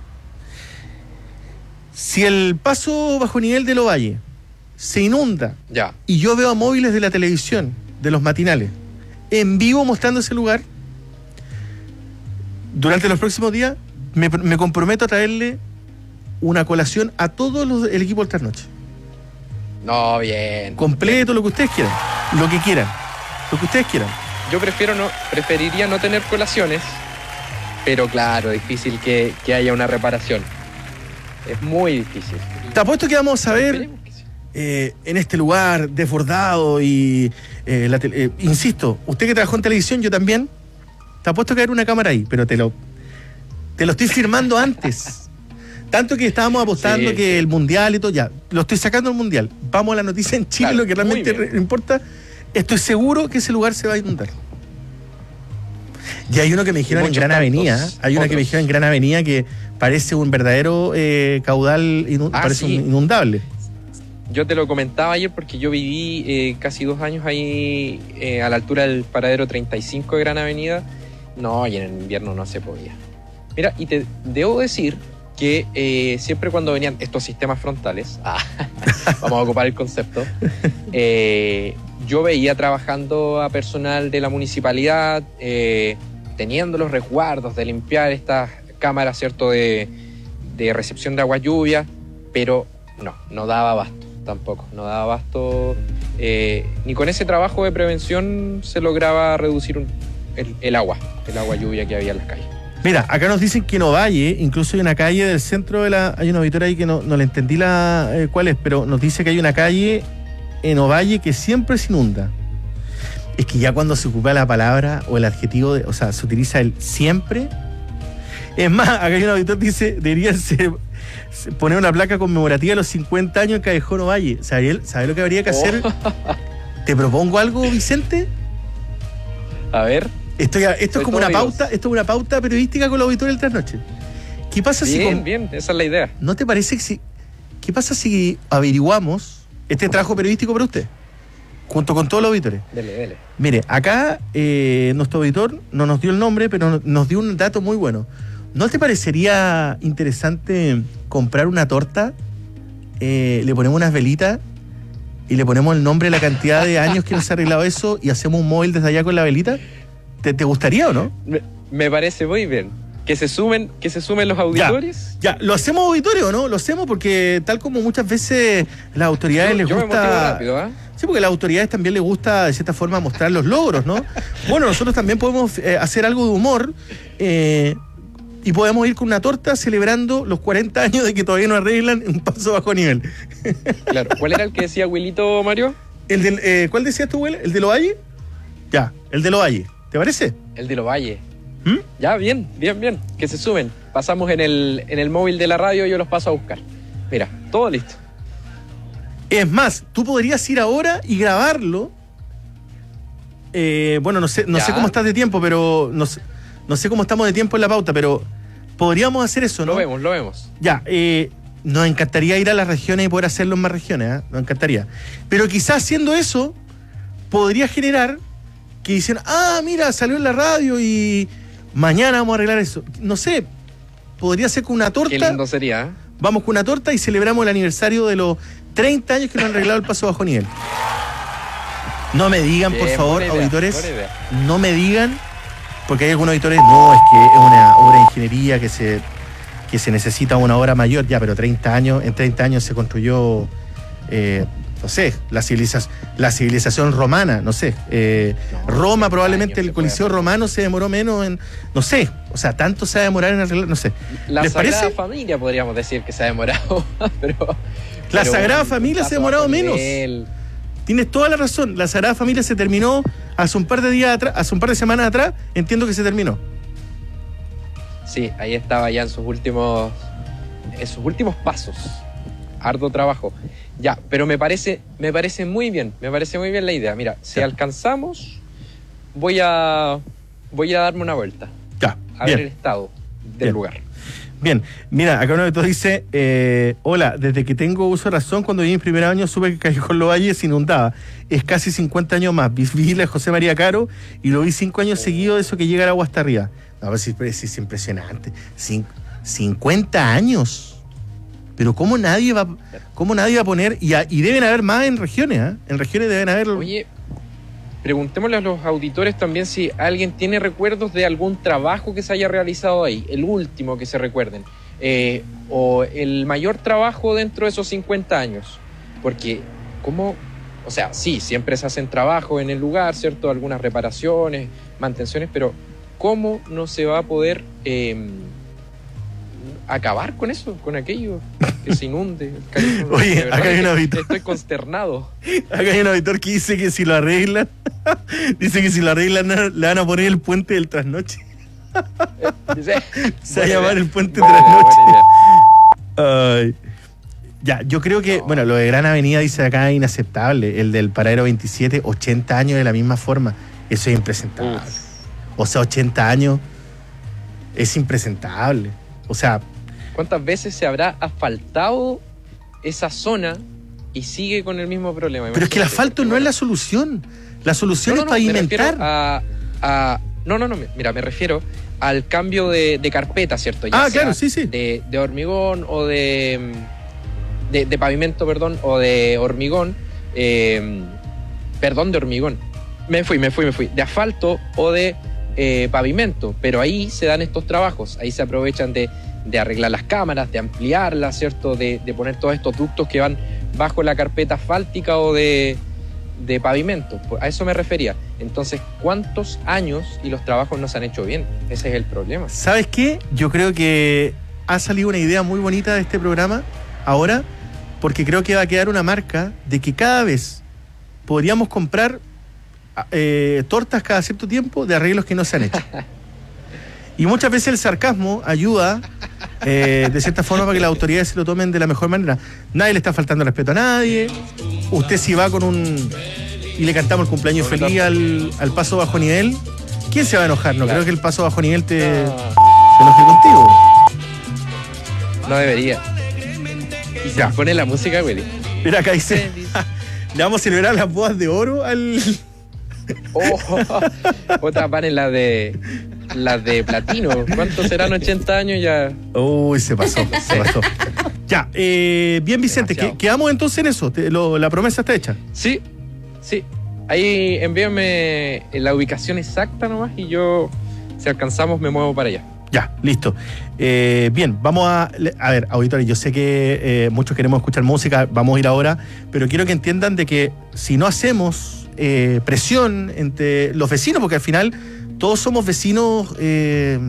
Si el paso bajo nivel de Lovalle se inunda, ya, y yo veo a móviles de la televisión, de los matinales, en vivo mostrando ese lugar, durante los próximos días, me, me comprometo a traerle una colación a todo los, el equipo del trasnoche. No, bien. Completo, lo que ustedes quieran. Lo que quieran. Lo que ustedes quieran. Yo prefiero no, preferiría no tener colaciones, pero claro, difícil que, que haya una reparación. Es muy difícil. Te apuesto que vamos a ver eh, en este lugar desbordado y eh, la te- eh, insisto, usted que trabajó en televisión, yo también, te apuesto que hay una cámara ahí, pero te lo te lo estoy firmando antes. Tanto que estábamos apostando sí, que sí. el mundial y todo, ya, lo estoy sacando del mundial. Vamos a la noticia en Chile, claro, lo que realmente re- importa. Estoy seguro que ese lugar se va a inundar. Y hay uno que me dijeron en Gran Avenida, hay una otros. que me dijeron en Gran Avenida que parece un verdadero eh, caudal, inund- ah, parece sí. un inundable. Yo te lo comentaba ayer porque yo viví eh, casi dos años ahí eh, a la altura del paradero treinta y cinco de Gran Avenida. No, y en el invierno no se podía. Mira, y te debo decir que eh, siempre cuando venían estos sistemas frontales, ah, vamos a ocupar el concepto, eh, yo veía trabajando a personal de la municipalidad, eh, teniendo los resguardos de limpiar estas cámaras, ¿cierto?, de, de recepción de agua lluvia, pero no, no daba abasto tampoco, no daba abasto, eh, ni con ese trabajo de prevención se lograba reducir un, el, el agua, el agua lluvia que había en las calles. Mira, acá nos dicen que en Ovalle, incluso hay una calle del centro de la... Hay una auditoría ahí que no, no le entendí la eh, cuál es, pero nos dice que hay una calle en Ovalle que siempre se inunda. Es que ya cuando se ocupa la palabra o el adjetivo, de, o sea, se utiliza el siempre. Es más, acá hay un auditor que dice, debería ser, poner una placa conmemorativa de los cincuenta años en Callejón Ovalle. ¿Sabes sabe lo que habría que hacer? Oh. ¿Te propongo algo, Vicente? A ver... Esto, ya, esto es como una pauta, esto es una pauta periodística con los auditores del Trasnoche. ¿Qué pasa bien, si Bien, bien, esa es la idea. ¿No te parece que si qué pasa si averiguamos este trabajo periodístico para usted? Junto con todos los auditores. Dele, dele. Mire, acá eh, nuestro auditor no nos dio el nombre, pero nos dio un dato muy bueno. ¿No te parecería interesante comprar una torta? Eh, le ponemos unas velitas y le ponemos el nombre, la cantidad de años que nos ha arreglado eso y hacemos un móvil desde allá con la velita. ¿Te, te gustaría o no? Me, me parece muy bien. Que se sumen, que se sumen los auditores. Ya, ya, ¿lo hacemos auditorio o no? Lo hacemos porque tal como muchas veces las autoridades yo, les yo gusta... Me motivo rápido, ¿eh? Sí, porque a las autoridades también les gusta de cierta forma mostrar los logros, ¿no? Bueno, nosotros también podemos eh, hacer algo de humor eh, y podemos ir con una torta celebrando los cuarenta años de que todavía no arreglan un paso bajo nivel. Claro. ¿Cuál era el que decía Wilito, Mario? El del, eh, ¿Cuál decías tú, Will? ¿El de Lovalle? Ya, el de Lovalle. ¿Te parece? El de Lovalle. ¿Mm? Ya, bien, bien, bien. Que se sumen. Pasamos en el, en el móvil de la radio y yo los paso a buscar. Mira, todo listo. Es más, tú podrías ir ahora y grabarlo. Eh, bueno, no sé, no sé cómo estás de tiempo, pero no sé, no sé cómo estamos de tiempo en la pauta, pero podríamos hacer eso, ¿no? Lo vemos, lo vemos. Ya, eh, nos encantaría ir a las regiones y poder hacerlo en más regiones, ¿eh? Nos encantaría. Pero quizás haciendo eso podría generar que dicen, ah, mira, salió en la radio y mañana vamos a arreglar eso. No sé, podría ser con una torta. Qué lindo sería, ¿eh? Vamos con una torta y celebramos el aniversario de los treinta años que nos han arreglado el paso bajo nivel. No me digan, Bien, por favor, buena idea, auditores, buena idea. no me digan, porque hay algunos auditores, no, es que es una obra de ingeniería que se, que se necesita una obra mayor, ya, pero treinta años, en treinta años se construyó... Eh, no sé, la civilización, la civilización romana, no sé. Eh, no, Roma, probablemente el Coliseo romano se demoró menos en, no sé, o sea, tanto se va a demorar en arreglar, no sé. La ¿Les Sagrada parece? Familia podríamos decir que se ha demorado, pero... La pero Sagrada bueno, Familia se ha demorado menos. Nivel. Tienes toda la razón, la Sagrada Familia se terminó hace un par de días atrás, hace un par de semanas atrás, entiendo que se terminó. Sí, ahí estaba ya en sus últimos, en sus últimos pasos. Harto trabajo. Ya, pero me parece, me parece muy bien, me parece muy bien la idea. Mira, si ya. alcanzamos, voy a voy a darme una vuelta. Ya. A bien. ver el estado del bien. lugar. Bien, mira, acá uno de todos dice, eh, hola, desde que tengo uso de razón, cuando viví en primer año supe que Callejón Lovalle se inundaba. Es casi cincuenta años más. Vi la José María Caro y lo vi cinco años oh. seguidos de eso que llega el agua hasta arriba. No, pues es, es impresionante. Cin- cincuenta años. Pero cómo nadie va, cómo nadie va a poner, y, a, y deben haber más en regiones, ¿eh? En regiones deben haber... Oye, preguntémosle a los auditores también si alguien tiene recuerdos de algún trabajo que se haya realizado ahí, el último que se recuerden, eh, o el mayor trabajo dentro de esos cincuenta años. Porque, ¿cómo? O sea, sí, siempre se hacen trabajos en el lugar, ¿cierto? Algunas reparaciones, mantenciones, pero ¿cómo no se va a poder... Eh, acabar con eso, con aquello, que se inunde. Cariño, Oye, acá hay un auditor. Estoy consternado. Acá hay un auditor que dice que si lo arreglan, dice que si lo arreglan le van a poner el puente del trasnoche. Se va a llamar el puente del trasnoche. Ay. Ya, yo creo que, no. bueno, lo de Gran Avenida dice acá inaceptable. El del Paradero veintisiete, ochenta años de la misma forma. Eso es impresentable. Uf. O sea, ochenta años es impresentable. O sea, ¿cuántas veces se habrá asfaltado esa zona y sigue con el mismo problema? Pero es que el asfalto no es la solución. La solución no, no, es pavimentar. No, a, a, no, no, no, mira, me refiero al cambio de, de carpeta, ¿cierto? Ya ah, claro, sí, sí. De, de hormigón o de, de... De pavimento, perdón, o de hormigón. Eh, perdón, de hormigón. Me fui, me fui, me fui. De asfalto o de eh, pavimento, pero ahí se dan estos trabajos, ahí se aprovechan de, de arreglar las cámaras, de ampliarlas, ¿cierto? De, de poner todos estos ductos que van bajo la carpeta asfáltica o de, de pavimento. A eso me refería. Entonces, ¿cuántos años y los trabajos no se han hecho bien? Ese es el problema. ¿Sabes qué? Yo creo que ha salido una idea muy bonita de este programa ahora, porque creo que va a quedar una marca de que cada vez podríamos comprar eh, tortas cada cierto tiempo de arreglos que no se han hecho. Y muchas veces el sarcasmo ayuda eh, de cierta forma para que las autoridades se lo tomen de la mejor manera. Nadie le está faltando respeto a nadie. Usted si va con un... y le cantamos el cumpleaños feliz al, al paso bajo nivel, ¿quién se va a enojar? No, claro. Creo que el paso bajo nivel te, no. te enoje contigo. No debería. Y se pone la música, güey. Mira, acá dice, le vamos a celebrar las bodas de oro al... Oh, otra pan en la de... las de platino. ¿Cuántos serán? ochenta años ya. Uy, se pasó, se pasó. Ya, eh, bien Vicente, ¿qué, ¿quedamos entonces en eso? Te, lo, ¿La promesa está hecha? Sí, sí. Ahí envíame la ubicación exacta nomás y yo, si alcanzamos, me muevo para allá. Ya, listo. Eh, bien, vamos a... A ver, auditores, yo sé que eh, muchos queremos escuchar música, vamos a ir ahora, pero quiero que entiendan de que si no hacemos eh, presión entre los vecinos, porque al final todos somos vecinos, eh,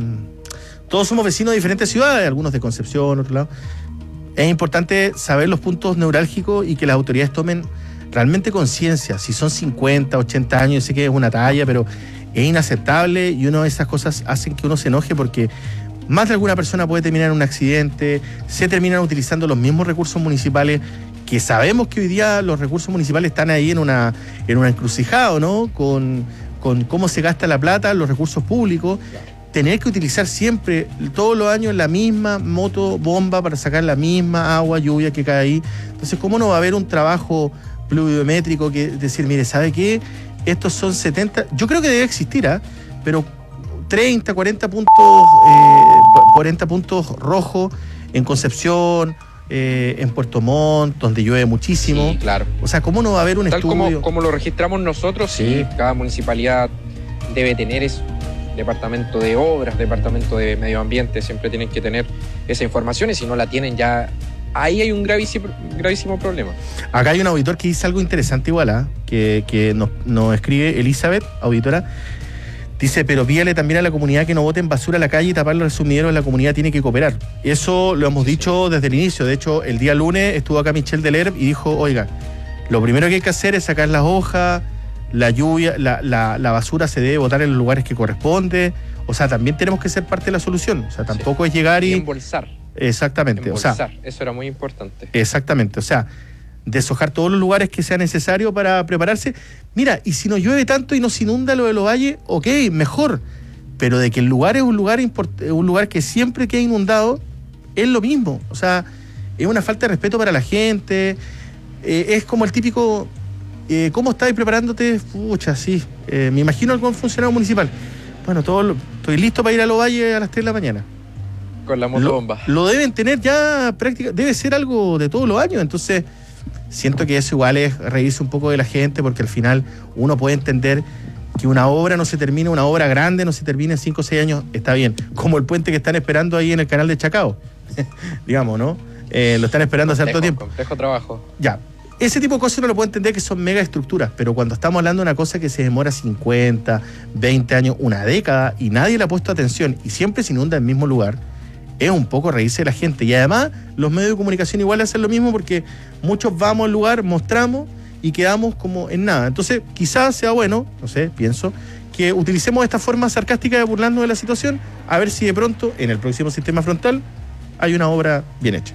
todos somos vecinos de diferentes ciudades, algunos de Concepción, otro lado. Es importante saber los puntos neurálgicos y que las autoridades tomen realmente conciencia. Si son cincuenta, ochenta años, yo sé que es una talla, pero es inaceptable y una de esas cosas hacen que uno se enoje porque más de alguna persona puede terminar en un accidente, se terminan utilizando los mismos recursos municipales, que sabemos que hoy día los recursos municipales están ahí en una, en una encrucijada, ¿no? Con, con cómo se gasta la plata, los recursos públicos. Tener que utilizar siempre, todos los años, la misma moto bomba para sacar la misma agua, lluvia que cae ahí. Entonces, ¿cómo no va a haber un trabajo pluviométrico que decir, mire, ¿sabe qué? Estos son setenta, yo creo que debe existir, ¿eh? Pero treinta, cuarenta puntos, eh, cuarenta puntos rojos en Concepción, eh, en Puerto Montt, donde llueve muchísimo. Sí, claro. O sea, ¿cómo no va a haber un Tal estudio? Como, como lo registramos nosotros, sí. sí, cada municipalidad debe tener eso. Departamento de Obras, Departamento de Medio Ambiente, siempre tienen que tener esa información y si no la tienen ya, ahí hay un gravísimo, gravísimo problema. Acá hay un auditor que dice algo interesante igual, ¿eh? que, que nos, nos escribe Elizabeth, auditora, dice, pero pídale también a la comunidad que no boten basura a la calle y taparlo al sumidero, la comunidad tiene que cooperar. Eso lo hemos dicho desde el inicio, de hecho el día lunes estuvo acá Michelle Delerp y dijo, oiga, lo primero que hay que hacer es sacar las hojas, la lluvia, la, la, la basura se debe botar en los lugares que corresponde. O sea, también tenemos que ser parte de la solución. O sea, tampoco sí. es llegar y... y embolsar. Exactamente. Embolsar. O sea, eso era muy importante. Exactamente. O sea, deshojar todos los lugares que sea necesario para prepararse. Mira, y si no llueve tanto y nos inunda lo de los valles, ok, mejor. Pero de que el lugar es un lugar, import- un lugar que siempre queda inundado, es lo mismo. O sea, es una falta de respeto para la gente. Eh, es como el típico... Eh, ¿Cómo estáis preparándote? Pucha, sí. Eh, me imagino algún funcionario municipal. Bueno, todo lo, estoy listo para ir a los valles a las tres de la mañana. Con la motobomba. Lo, lo deben tener ya práctica, debe ser algo de todos los años. Entonces, siento que eso igual es reírse un poco de la gente, porque al final uno puede entender que una obra no se termina, una obra grande no se termina en cinco o seis años, está bien. Como el puente que están esperando ahí en el canal de Chacao. Digamos, ¿no? Eh, lo están esperando hace harto tiempo. Complejo trabajo. Ya. Ese tipo de cosas uno lo puede entender que son mega estructuras, pero cuando estamos hablando de una cosa que se demora cincuenta, veinte años, una década, y nadie le ha puesto atención y siempre se inunda en el mismo lugar, es un poco reírse de la gente. Y además, los medios de comunicación igual hacen lo mismo porque muchos vamos al lugar, mostramos y quedamos como en nada. Entonces, quizás sea bueno, no sé, pienso, que utilicemos esta forma sarcástica de burlarnos de la situación, a ver si de pronto, en el próximo sistema frontal, hay una obra bien hecha.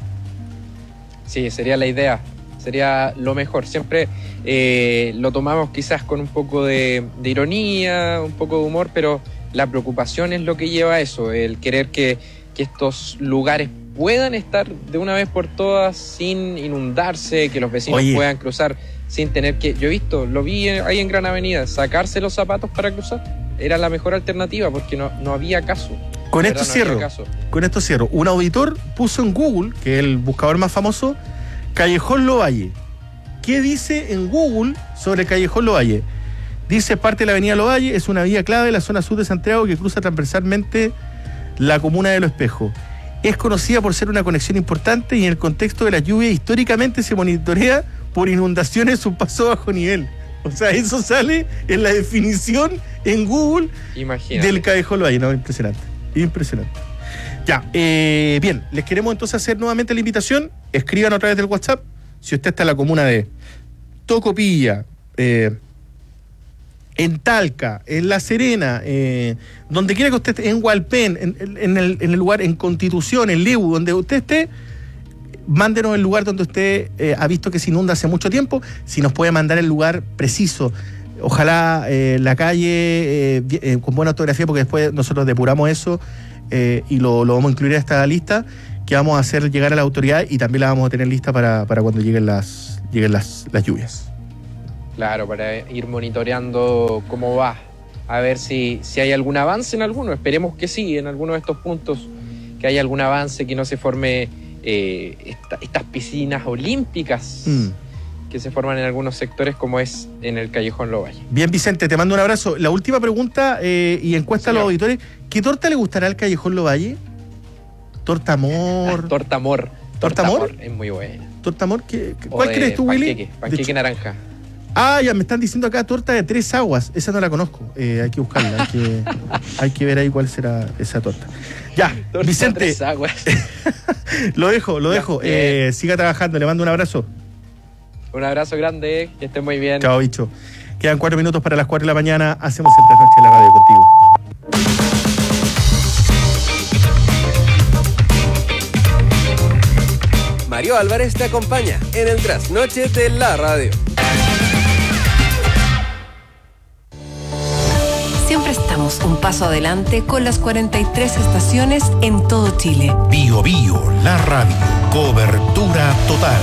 Sí, sería la idea. Sería lo mejor. Siempre eh, lo tomamos quizás con un poco de, de ironía, un poco de humor, pero la preocupación es lo que lleva a eso, el querer que, que estos lugares puedan estar de una vez por todas sin inundarse, que los vecinos Oye. puedan cruzar sin tener que... Yo he visto, lo vi ahí en Gran Avenida, sacarse los zapatos para cruzar. Era la mejor alternativa porque no, no había caso. Con esto cierro, con esto cierro. Un auditor puso en Google, que es el buscador más famoso, Callejón Lovalle. ¿Qué dice en Google sobre Callejón Lovalle? Dice, parte de la avenida Lovalle, es una vía clave de la zona sur de Santiago que cruza transversalmente la comuna de Los Espejos. Es conocida por ser una conexión importante y en el contexto de la lluvia históricamente se monitorea por inundaciones su paso bajo nivel. O sea, eso sale en la definición en Google. Imagínate. Del Callejón Lovalle. No, impresionante. Impresionante. Ya, eh, bien, les queremos entonces hacer nuevamente la invitación. Escriban a través del WhatsApp. Si usted está en la comuna de Tocopilla, eh, en Talca, en La Serena, eh, donde quiera que usted esté, en Hualpén, en, en, el, en el lugar, en Constitución, en Lebu, donde usted esté, mándenos el lugar donde usted eh, ha visto que se inunda hace mucho tiempo, si nos puede mandar el lugar preciso. Ojalá eh, la calle eh, eh, con buena ortografía, porque después nosotros depuramos eso eh, y lo, lo vamos a incluir a esta lista que vamos a hacer llegar a la autoridad y también la vamos a tener lista para, para cuando lleguen las, lleguen las, las lluvias. Claro, para ir monitoreando cómo va, a ver si, si hay algún avance en alguno. Esperemos que sí, en alguno de estos puntos, que haya algún avance, que no se forme eh, esta, estas piscinas olímpicas mm. que se forman en algunos sectores, como es en el Callejón Lovalle. Bien, Vicente, te mando un abrazo. La última pregunta eh, y encuesta Señor. a los auditores. ¿Qué torta le gustará al Callejón Lovalle? ¿Torta amor? Torta amor. ¿Torta amor? Es muy buena. ¿Torta amor? ¿Qué, ¿Cuál crees tú, Willy? Panqueque, panqueque naranja. Ah, ya me están diciendo acá torta de tres aguas. Esa no la conozco. Eh, hay que buscarla. Hay que, hay que ver ahí cuál será esa torta. Ya, torta Vicente. Tres aguas. lo dejo, lo dejo. Eh, siga trabajando. Le mando un abrazo. Un abrazo grande. Que esté muy bien. Chao, bicho. Quedan cuatro minutos para las cuatro de la mañana. Hacemos el trasnoche de la radio contigo. Mario Álvarez te acompaña en el trasnoche de la radio. Siempre estamos un paso adelante con las cuarenta y tres estaciones en todo Chile. Bio Bio, la radio. Cobertura total.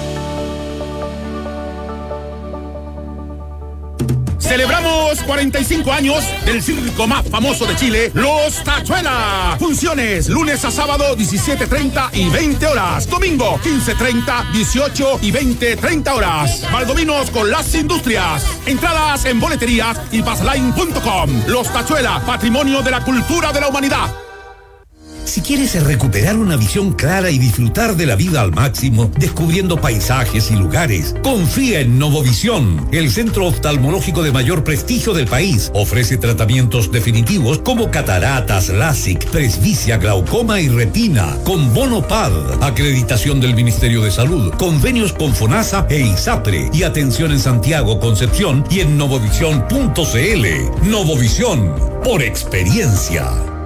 Celebramos cuarenta y cinco años del circo más famoso de Chile, Los Tachuelas. Funciones lunes a sábado, diecisiete treinta y veinte horas. Domingo, quince treinta, dieciocho y veinte treinta horas. Valdominos con las industrias. Entradas en boleterías y passline punto com. Los Tachuelas, patrimonio de la cultura de la humanidad. Si quieres recuperar una visión clara y disfrutar de la vida al máximo, descubriendo paisajes y lugares, confía en Novovisión, el centro oftalmológico de mayor prestigio del país. Ofrece tratamientos definitivos como cataratas, LASIK, presbicia, glaucoma y retina, con bono P A D, acreditación del Ministerio de Salud, convenios con FONASA e ISAPRE, y atención en Santiago, Concepción y en novovisión punto c l. Novovisión, por experiencia.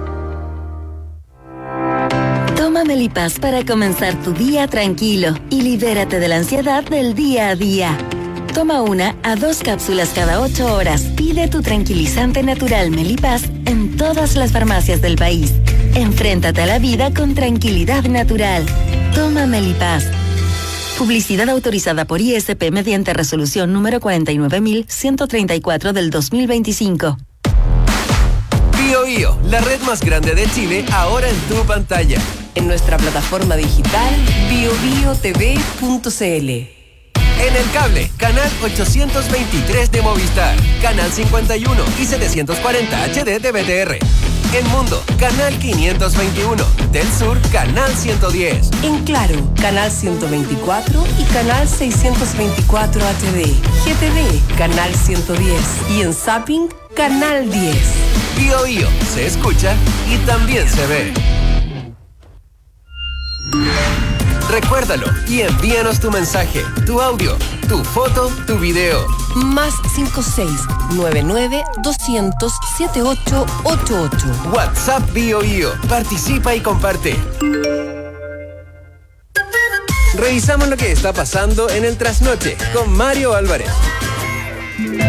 Toma Melipaz para comenzar tu día tranquilo y libérate de la ansiedad del día a día. Toma una a dos cápsulas cada ocho horas. Pide tu tranquilizante natural Melipaz en todas las farmacias del país. Enfréntate a la vida con tranquilidad natural. Toma Melipaz. Publicidad autorizada por I S P mediante resolución número cuarenta y nueve mil ciento treinta y cuatro del dos mil veinticinco. Bio Bio, la red más grande de Chile, ahora en tu pantalla. En nuestra plataforma digital bio bio t v punto c l. En el cable, canal ochocientos veintitrés de Movistar, canal cincuenta y uno y setecientos cuarenta H D de B T R. En Mundo, canal quinientos veintiuno. Del Sur, canal ciento diez. En Claro, canal ciento veinticuatro y canal seiscientos veinticuatro H D. G T V, canal ciento diez. Y en Zapping, canal diez. Bio Bio, se escucha y también se ve. Recuérdalo y envíanos tu mensaje, tu audio, tu foto, tu video. Más cinco seis nueve nueve dos cero cero siete ocho ocho ocho. WhatsApp Bio Bio. Participa y comparte. Revisamos lo que está pasando en el trasnoche con Mario Álvarez.